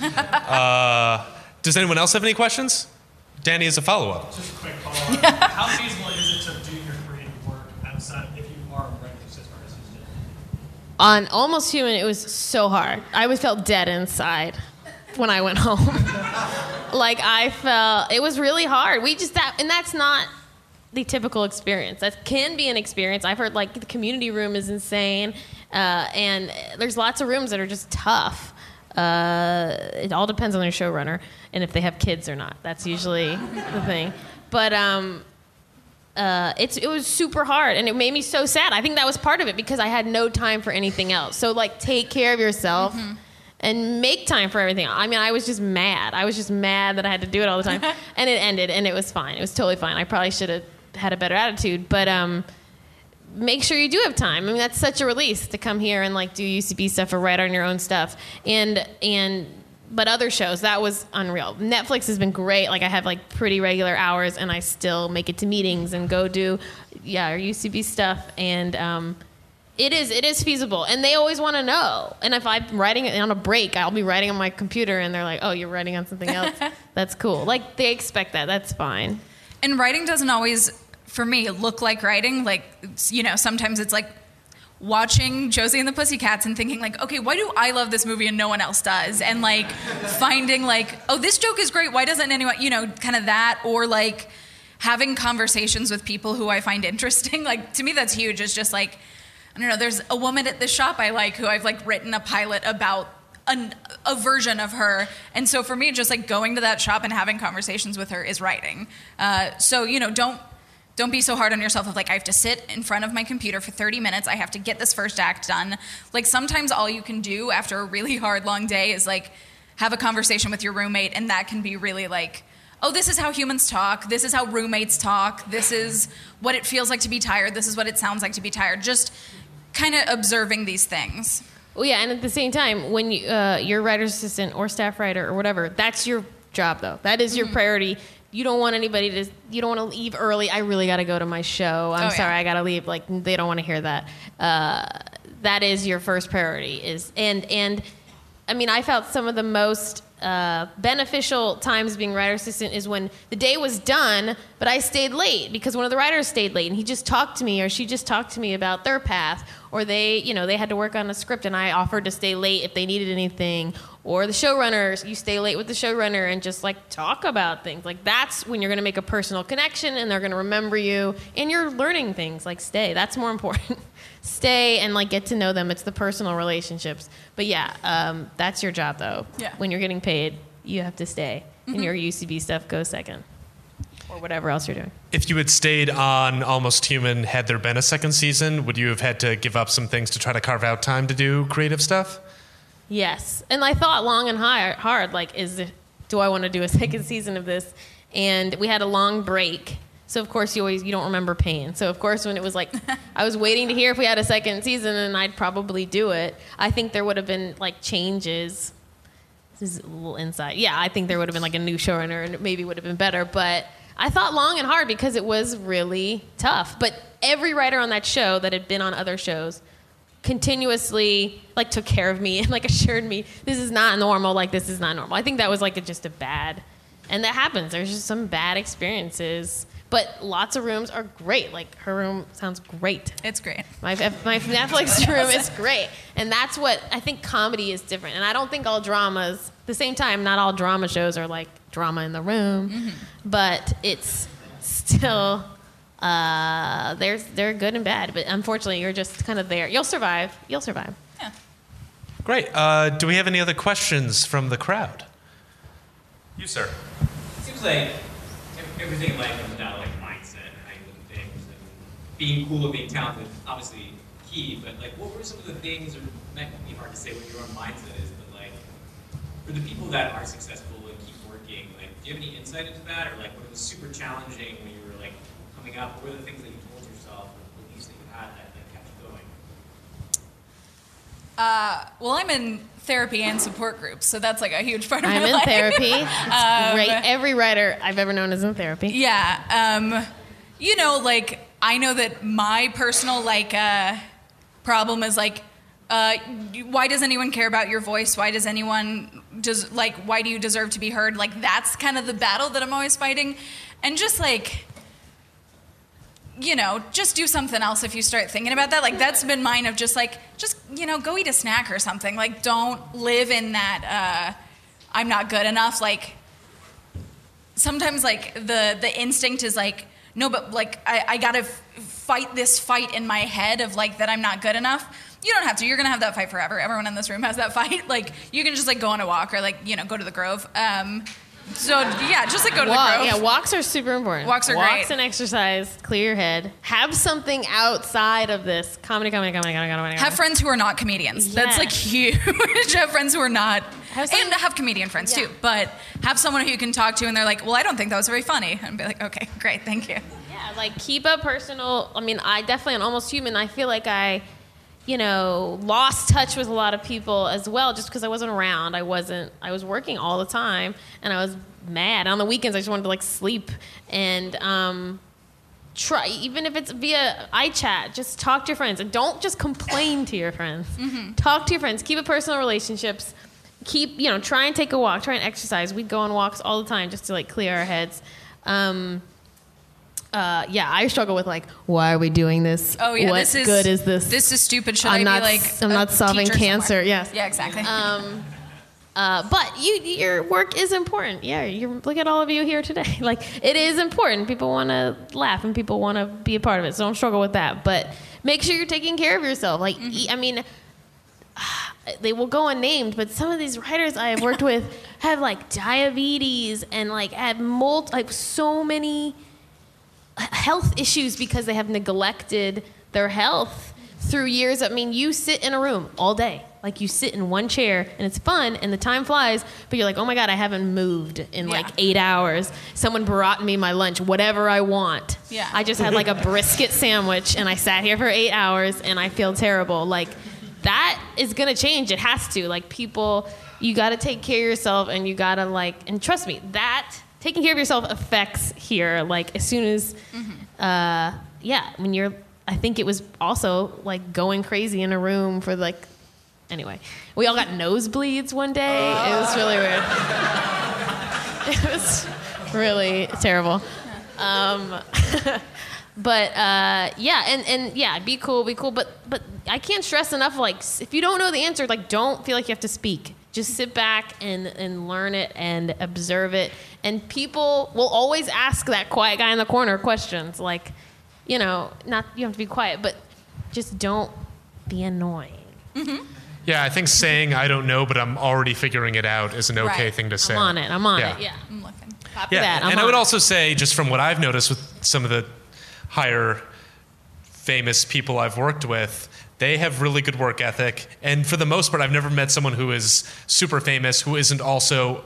Speaker 1: uh, does anyone else have any questions? Danny has a follow-up.
Speaker 6: Just a quick follow-up. How feasible is it to do your creative work outside if you are a writer assistant?
Speaker 2: On Almost Human, it was so hard. I always felt dead inside when I went home. Like, I felt, it was really hard. We just, that, and that's not the typical experience. That can be an experience. I've heard like the community room is insane, uh, and there's lots of rooms that are just tough. Uh, it all depends on their showrunner and if they have kids or not. That's usually the thing. But um, uh, it's it was super hard, and it made me so sad. I think that was part of it because I had no time for anything else. So like, take care of yourself. Mm-hmm. And make time for everything. I mean, I was just mad. I was just mad that I had to do it all the time. And it ended, and it was fine. It was totally fine. I probably should have had a better attitude. But um, make sure you do have time. I mean, that's such a release to come here and like do U C B stuff or write on your own stuff. And and but other shows, that was unreal. Netflix has been great. Like, I have like pretty regular hours, and I still make it to meetings and go do yeah our U C B stuff. And um, It is. It is feasible, and they always want to know. And if I'm writing it on a break, I'll be writing on my computer, and they're like, "Oh, you're writing on something else." That's cool. Like they expect that. That's fine.
Speaker 3: And writing doesn't always, for me, look like writing. Like, you know, sometimes it's like watching Josie and the Pussycats and thinking like, okay, why do I love this movie and no one else does? And like finding like, oh, this joke is great. Why doesn't anyone? You know, kind of that, or like having conversations with people who I find interesting. Like to me, that's huge. It's just like. I don't know, there's a woman at the shop I like who I've like written a pilot about an, a version of her. And so for me, just like going to that shop and having conversations with her is writing. Uh, so, you know, don't don't be so hard on yourself of like, I have to sit in front of my computer for thirty minutes. I have to get this first act done. Like sometimes all you can do after a really hard, long day is like have a conversation with your roommate. And that can be really like, oh, this is how humans talk. This is how roommates talk. This is what it feels like to be tired. This is what it sounds like to be tired. Just kind of observing these things.
Speaker 2: Well, yeah, and at the same time, when you, uh, you're writer's assistant or staff writer or whatever, that's your job, though. That is your mm-hmm. priority. You don't want anybody to, you don't want to leave early. I really got to go to my show. I'm
Speaker 3: oh,
Speaker 2: sorry,
Speaker 3: yeah.
Speaker 2: I got to leave. Like, they don't want to hear that. Uh, that is your first priority. Is and and I mean, I felt some of the most uh, beneficial times being writer assistant is when the day was done, but I stayed late because one of the writers stayed late and he just talked to me or she just talked to me about their path, or they, you know, they had to work on a script and I offered to stay late if they needed anything, or the showrunners, you stay late with the showrunner and just like talk about things. Like that's when you're going to make a personal connection and they're going to remember you and you're learning things. Like stay, that's more important. Stay and like get to know them. It's the personal relationships. But yeah, um, that's your job though.
Speaker 3: Yeah.
Speaker 2: When you're getting paid, you have to stay, mm-hmm. and your U C B stuff goes second, or whatever else you're doing.
Speaker 1: If you had stayed on Almost Human, had there been a second season, would you have had to give up some things to try to carve out time to do creative stuff?
Speaker 2: Yes, and I thought long and hard. hard like, is it, do I want to do a second season of this? And we had a long break. So of course you always you don't remember pain. So of course when it was like I was waiting to hear if we had a second season and I'd probably do it. I think there would have been like changes. This is a little insight. Yeah, I think there would have been like a new showrunner and it maybe would have been better. But I thought long and hard because it was really tough. But every writer on that show that had been on other shows continuously like took care of me and like assured me this is not normal. Like this is not normal. I think that was like a, just a bad, and that happens. There's just some bad experiences. But lots of rooms are great. Like, her room sounds great.
Speaker 3: It's great.
Speaker 2: My, my Netflix room is great. And that's what, I think comedy is different. And I don't think all dramas, at the same time, not all drama shows are like drama in the room. Mm-hmm. But it's still, uh, there's, they're good and bad. But unfortunately, you're just kind of there. You'll survive. You'll survive.
Speaker 3: Yeah.
Speaker 1: Great. Uh, do we have any other questions from the crowd? You, sir.
Speaker 7: It seems like everything in life comes down to like mindset and how you look at things, and being cool and being talented is obviously key, but like what were some of the things, or it might be hard to say what your own mindset is, but like for the people that are successful and keep working, like do you have any insight into that, or like what was super challenging when you were like coming up? What were the things that you told yourself, or beliefs that you had that, that kept you going?
Speaker 3: Uh, well, I'm in therapy and support groups, so that's like a huge part of
Speaker 2: I'm
Speaker 3: my
Speaker 2: in
Speaker 3: life.
Speaker 2: therapy. It's
Speaker 3: Um,
Speaker 2: great. Every writer I've ever known is in therapy.
Speaker 3: Yeah. Um, you know, like, I know that my personal, like, uh, problem is, like, uh, why does anyone care about your voice? Why does anyone, does like, why do you deserve to be heard? Like, that's kind of the battle that I'm always fighting. And just, like, you know, just do something else if you start thinking about that. Like, that's been mine of just, like, just, you know, go eat a snack or something. Like, don't live in that, uh, I'm not good enough. Like, sometimes, like, the, the instinct is, like, no, but, like, I, I gotta f- fight this fight in my head of, like, that I'm not good enough. You don't have to. You're gonna have that fight forever. Everyone in this room has that fight. Like, you can just, like, go on a walk or, like, you know, go to the Grove. Um, So, yeah, just like go to
Speaker 2: Walk,
Speaker 3: the Grove.
Speaker 2: yeah, walks are super important.
Speaker 3: Walks are
Speaker 2: walks
Speaker 3: great.
Speaker 2: and exercise, clear your head. Have something outside of this. Comedy, comedy, comedy, comedy, comedy.
Speaker 3: Have friends who are not comedians. That's
Speaker 2: Yes.
Speaker 3: like huge. Have friends who are not.
Speaker 2: Have some-
Speaker 3: and have comedian friends
Speaker 2: Yeah.
Speaker 3: too. But have someone who you can talk to and they're like, well, I don't think that was very funny. And be like, okay, great, thank you.
Speaker 2: Yeah, like keep a personal, I mean, I definitely on Almost Human, I feel like I, you know, lost touch with a lot of people as well just because I wasn't around. I wasn't, I was working all the time and I was mad. On the weekends, I just wanted to like sleep and um, try, even if it's via iChat, just talk to your friends and don't just complain to your friends. Mm-hmm. Talk to your friends. Keep it personal relationships. Keep, you know, try and take a walk. Try and exercise. We'd go on walks all the time just to like clear our heads. Um, uh, yeah, I struggle with like, why are we doing this?
Speaker 3: Oh yeah,
Speaker 2: what
Speaker 3: this is
Speaker 2: good is this?
Speaker 3: This is stupid. Should
Speaker 2: I'm
Speaker 3: I
Speaker 2: not,
Speaker 3: be like?
Speaker 2: I'm
Speaker 3: a
Speaker 2: not solving
Speaker 3: teacher
Speaker 2: cancer.
Speaker 3: somewhere?
Speaker 2: Yes.
Speaker 3: Yeah, exactly.
Speaker 2: Um, uh, but you, your work is important. Yeah, you look at all of you here today. Like it is important. People want to laugh and people want to be a part of it. So don't struggle with that. But make sure you're taking care of yourself. Like mm-hmm. eat, I mean, they will go unnamed, but some of these writers I have worked with have like diabetes and like have multi, like so many health issues because they have neglected their health through years. I mean, you sit in a room all day. Like you sit in one chair and it's fun and the time flies, but you're like, oh my God, I haven't moved in
Speaker 3: yeah.
Speaker 2: like eight hours. Someone brought me my lunch, whatever I want.
Speaker 3: Yeah.
Speaker 2: I just had like a brisket sandwich and I sat here for eight hours and I feel terrible. Like that is going to change. It has to. Like people, you got to take care of yourself and you got to like, and trust me, that taking care of yourself affects here. Like as soon as, mm-hmm. uh, yeah, when you're, I think it was also like going crazy in a room for like, anyway, we all got nosebleeds one day. It was really weird. It was really terrible. Um, but uh, yeah, and, and yeah, be cool, be cool. But but I can't stress enough. Like if you don't know the answer, like don't feel like you have to speak. Just sit back and and learn it and observe it. And people will always ask that quiet guy in the corner questions. Like, you know, not you have to be quiet, but just don't be annoying.
Speaker 3: Mm-hmm.
Speaker 1: Yeah, I think saying I don't know, but I'm already figuring it out is an okay
Speaker 3: Right.
Speaker 1: thing to say.
Speaker 2: I'm on it. I'm on
Speaker 1: Yeah.
Speaker 2: it. Yeah.
Speaker 3: I'm looking.
Speaker 2: Copy
Speaker 1: Yeah,
Speaker 2: that. I'm
Speaker 1: and I
Speaker 2: on
Speaker 1: would
Speaker 2: it.
Speaker 1: also say, just from what I've noticed with some of the higher famous people I've worked with, they have really good work ethic. And for the most part, I've never met someone who is super famous who isn't also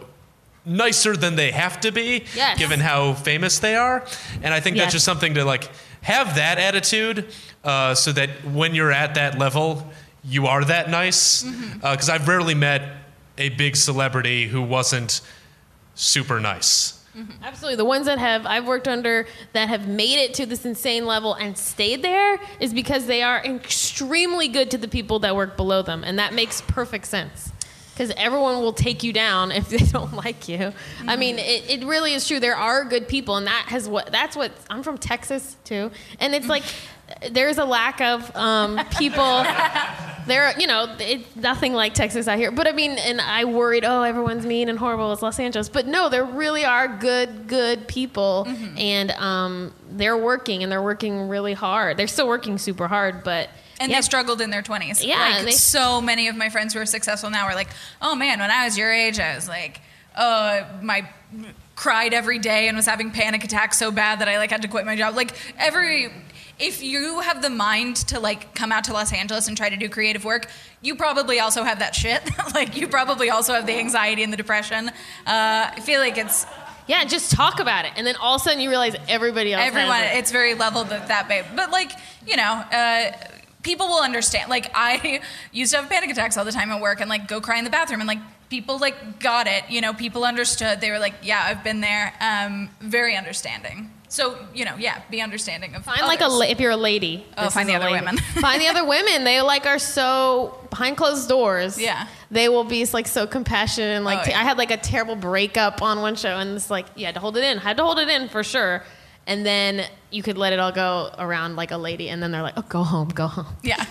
Speaker 1: nicer than they have to be,
Speaker 2: Yes.
Speaker 1: given how famous they are. And I think
Speaker 2: Yes.
Speaker 1: that's just something to like have that attitude uh, so that when you're at that level, you are that nice. Because mm-hmm. uh, I've rarely met a big celebrity who wasn't super nice.
Speaker 2: Mm-hmm. Absolutely. The ones that have I've worked under that have made it to this insane level and stayed there is because they are extremely good to the people that work below them. And that makes perfect sense. Because everyone will take you down if they don't like you. Mm-hmm. I mean, it, it really is true. There are good people, and that has what that's what I'm from Texas too, and it's like there's a lack of um, people. There, you know, it's nothing like Texas out here. But I mean, and I worried, oh, everyone's mean and horrible. It's Los Angeles, but no, there really are good, good people, mm-hmm. and um, they're working, and they're working really hard. They're still working super hard, but.
Speaker 3: And
Speaker 2: yeah.
Speaker 3: they struggled in their twenties.
Speaker 2: Yeah.
Speaker 3: Like,
Speaker 2: They,
Speaker 3: so many of my friends who are successful now are like, oh man, when I was your age, I was like, oh, my cried every day and was having panic attacks so bad that I like had to quit my job. Like every, if you have the mind to like come out to Los Angeles and try to do creative work, you probably also have that shit. Like you probably also have the anxiety and the depression. Uh, I feel like it's,
Speaker 2: yeah, just talk about it, and then all of a sudden you realize everybody else
Speaker 3: everyone,
Speaker 2: has it.
Speaker 3: It's very leveled that, that big. But like, you know, uh, people will understand. Like I used to have panic attacks all the time at work and like go cry in the bathroom and like people like got it, you know, people understood. They were like, yeah, I've been there. Um, very understanding. So, you know, yeah, be understanding of
Speaker 2: Find
Speaker 3: others.
Speaker 2: like a, la- if you're a lady.
Speaker 3: Oh,
Speaker 2: this
Speaker 3: find
Speaker 2: is
Speaker 3: the
Speaker 2: a
Speaker 3: other
Speaker 2: lady.
Speaker 3: women.
Speaker 2: Find the other women. They like are so behind closed doors.
Speaker 3: Yeah.
Speaker 2: They will be like so compassionate and like,
Speaker 3: Oh,
Speaker 2: t-
Speaker 3: yeah.
Speaker 2: I had like a terrible breakup on one show and it's like, you had to hold it in. Had to hold it in for sure. And then you could let it all go around like a lady and then they're like, oh, go home, go home.
Speaker 3: Yeah.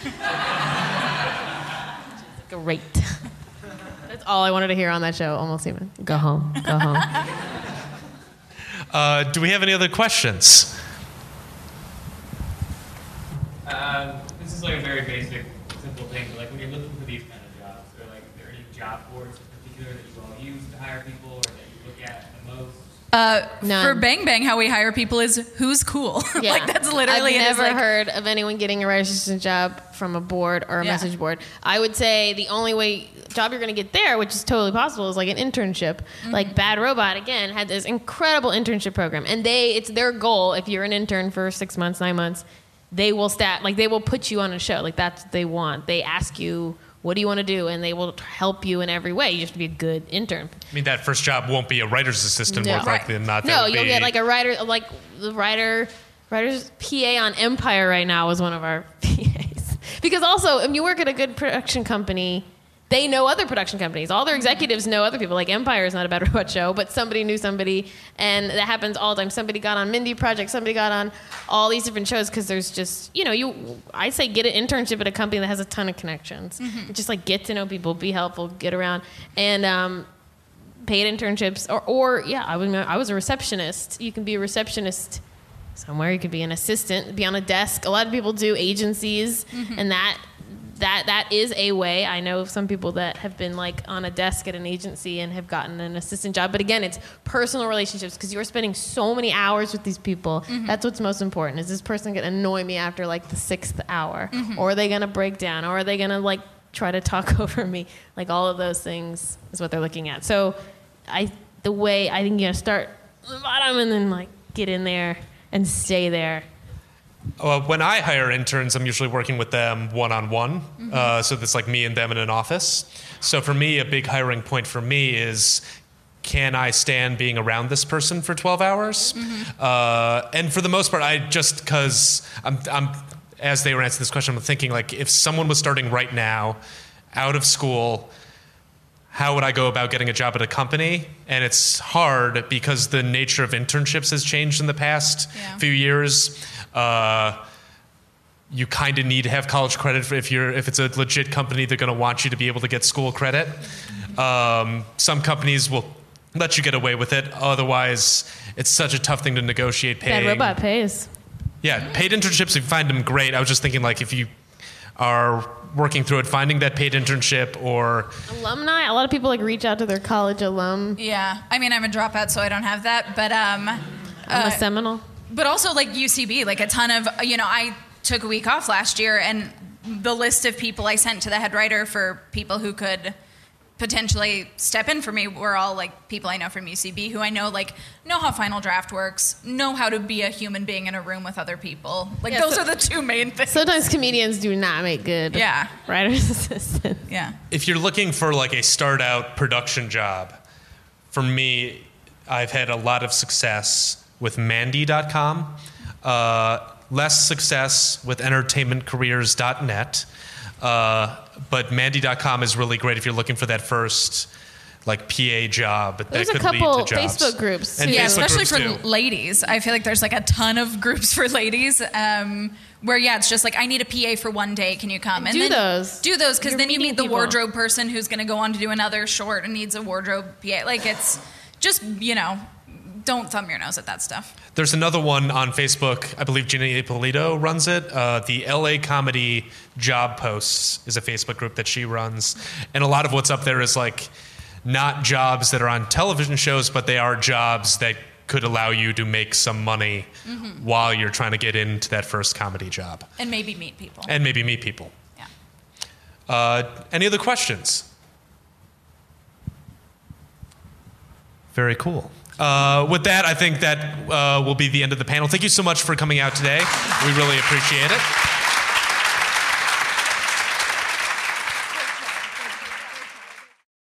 Speaker 2: Great. That's all I wanted to hear on that show, Almost Human. Go home, go home.
Speaker 1: Uh, do we have any other questions?
Speaker 7: Um, this is like a very basic, simple thing, but like when you're looking for these kind of jobs, are like, are there any job boards in particular that you all use to hire people or that you look at the most?
Speaker 3: Uh,
Speaker 2: None.
Speaker 3: for Bang Bang, how we hire people is who's cool.
Speaker 2: Yeah.
Speaker 3: Like that's literally
Speaker 2: I've
Speaker 3: it. It's
Speaker 2: never
Speaker 3: like,
Speaker 2: heard of anyone getting a writer's assistant job from a board or a
Speaker 3: Yeah.
Speaker 2: message board. I would say the only way job you're going to get there, which is totally possible, is like an internship.
Speaker 3: Mm-hmm.
Speaker 2: Like Bad Robot again had this incredible internship program, and they it's their goal. If you're an intern for six months, nine months, they will stat like they will put you on a show. Like that's what they want. They ask you, what do you want to do? And they will help you in every way. You just have to be a good intern.
Speaker 1: I mean, that first job won't be a writer's assistant,
Speaker 2: No.
Speaker 1: more likely than not. That
Speaker 2: No,
Speaker 1: would
Speaker 2: you'll
Speaker 1: be-
Speaker 2: get like a writer, like the writer Writer's P A on Empire right now was one of our P As. Because also, if you work at a good production company, they know other production companies. All their executives know other people. Like Empire is not a bad robot show, but somebody knew somebody, and that happens all the time. Somebody got on Mindy Project, somebody got on all these different shows because there's just, you know, you. I say get an internship at a company that has a ton of connections. Mm-hmm. Just like get to know people, be helpful, get around, and um, paid internships. Or, or yeah, I was I was a receptionist. You can be a receptionist somewhere. You could be an assistant, be on a desk. A lot of people do agencies, mm-hmm. and that. That that is a way. I know some people that have been like on a desk at an agency and have gotten an assistant job. But again, it's personal relationships because you're spending so many hours with these people. Mm-hmm. That's what's most important. Is this person going to annoy me after like the sixth hour? Mm-hmm. Or are they going to break down? Or are they going to like try to talk over me? Like all of those things is what they're looking at. So I the way I think you know start at the bottom and then like get in there and stay there.
Speaker 1: Uh, when I hire interns, I'm usually working with them one-on-one. Mm-hmm. Uh, so it's like me and them in an office. So for me, a big hiring point for me is, can I stand being around this person for twelve hours? Mm-hmm. Uh, and for the most part, I just because I'm, I'm, as they were answering this question, I'm thinking like, if someone was starting right now, out of school, how would I go about getting a job at a company? And it's hard because the nature of internships has changed in the past yeah. few years. Uh, you kind of need to have college credit for if you're if it's a legit company, they're going to want you to be able to get school credit. Um, some companies will let you get away with it. Otherwise, it's such a tough thing to negotiate paying.
Speaker 2: Bad Robot pays.
Speaker 1: Yeah, paid internships, if you find them great. I was just thinking, like, if you are working through it, finding that paid internship or...
Speaker 2: Alumni, a lot of people, like, reach out to their college alum.
Speaker 3: Yeah, I mean, I'm a dropout, so I don't have that, but... Um,
Speaker 2: I'm
Speaker 3: uh,
Speaker 2: a Seminole.
Speaker 3: But also, like, U C B, like, a ton of... You know, I took a week off last year, and the list of people I sent to the head writer for people who could potentially step in for me were all, like, people I know from U C B who I know, like, know how Final Draft works, know how to be a human being in a room with other people. Like, yeah, those so, are the two main things.
Speaker 2: Sometimes comedians do not make good
Speaker 3: yeah.
Speaker 2: writer's assistants.
Speaker 3: Yeah.
Speaker 1: If you're looking for, like, a start-out production job, for me, I've had a lot of success with Mandy dot com, uh, less success with entertainment careers dot net. Uh, but Mandy dot com is really great if you're looking for that first, like, P A job that
Speaker 2: there's
Speaker 1: could
Speaker 2: a couple
Speaker 1: lead to jobs.
Speaker 2: Facebook groups,
Speaker 1: and
Speaker 3: yeah,
Speaker 1: Facebook
Speaker 3: especially
Speaker 1: groups
Speaker 3: for
Speaker 1: too.
Speaker 3: ladies. I feel like there's like a ton of groups for ladies um, where yeah, it's just like I need a P A for one day. Can you come? And
Speaker 2: do
Speaker 3: then
Speaker 2: those.
Speaker 3: Do those because then you meet the
Speaker 2: people.
Speaker 3: wardrobe person who's going to go on to do another short and needs a wardrobe P A. Like it's just you know. Don't thumb your nose at that stuff.
Speaker 1: There's another one on Facebook. I believe Ginny Ippolito runs it. Uh, the L A Comedy Job Posts is a Facebook group that she runs. And a lot of what's up there is like not jobs that are on television shows, but they are jobs that could allow you to make some money mm-hmm. while you're trying to get into that first comedy job.
Speaker 3: And maybe meet people.
Speaker 1: And maybe meet people.
Speaker 3: Yeah.
Speaker 1: Uh, any other questions? Very cool. Uh, with that, I think that uh, will be the end of the panel. Thank you so much for coming out today. We really appreciate it.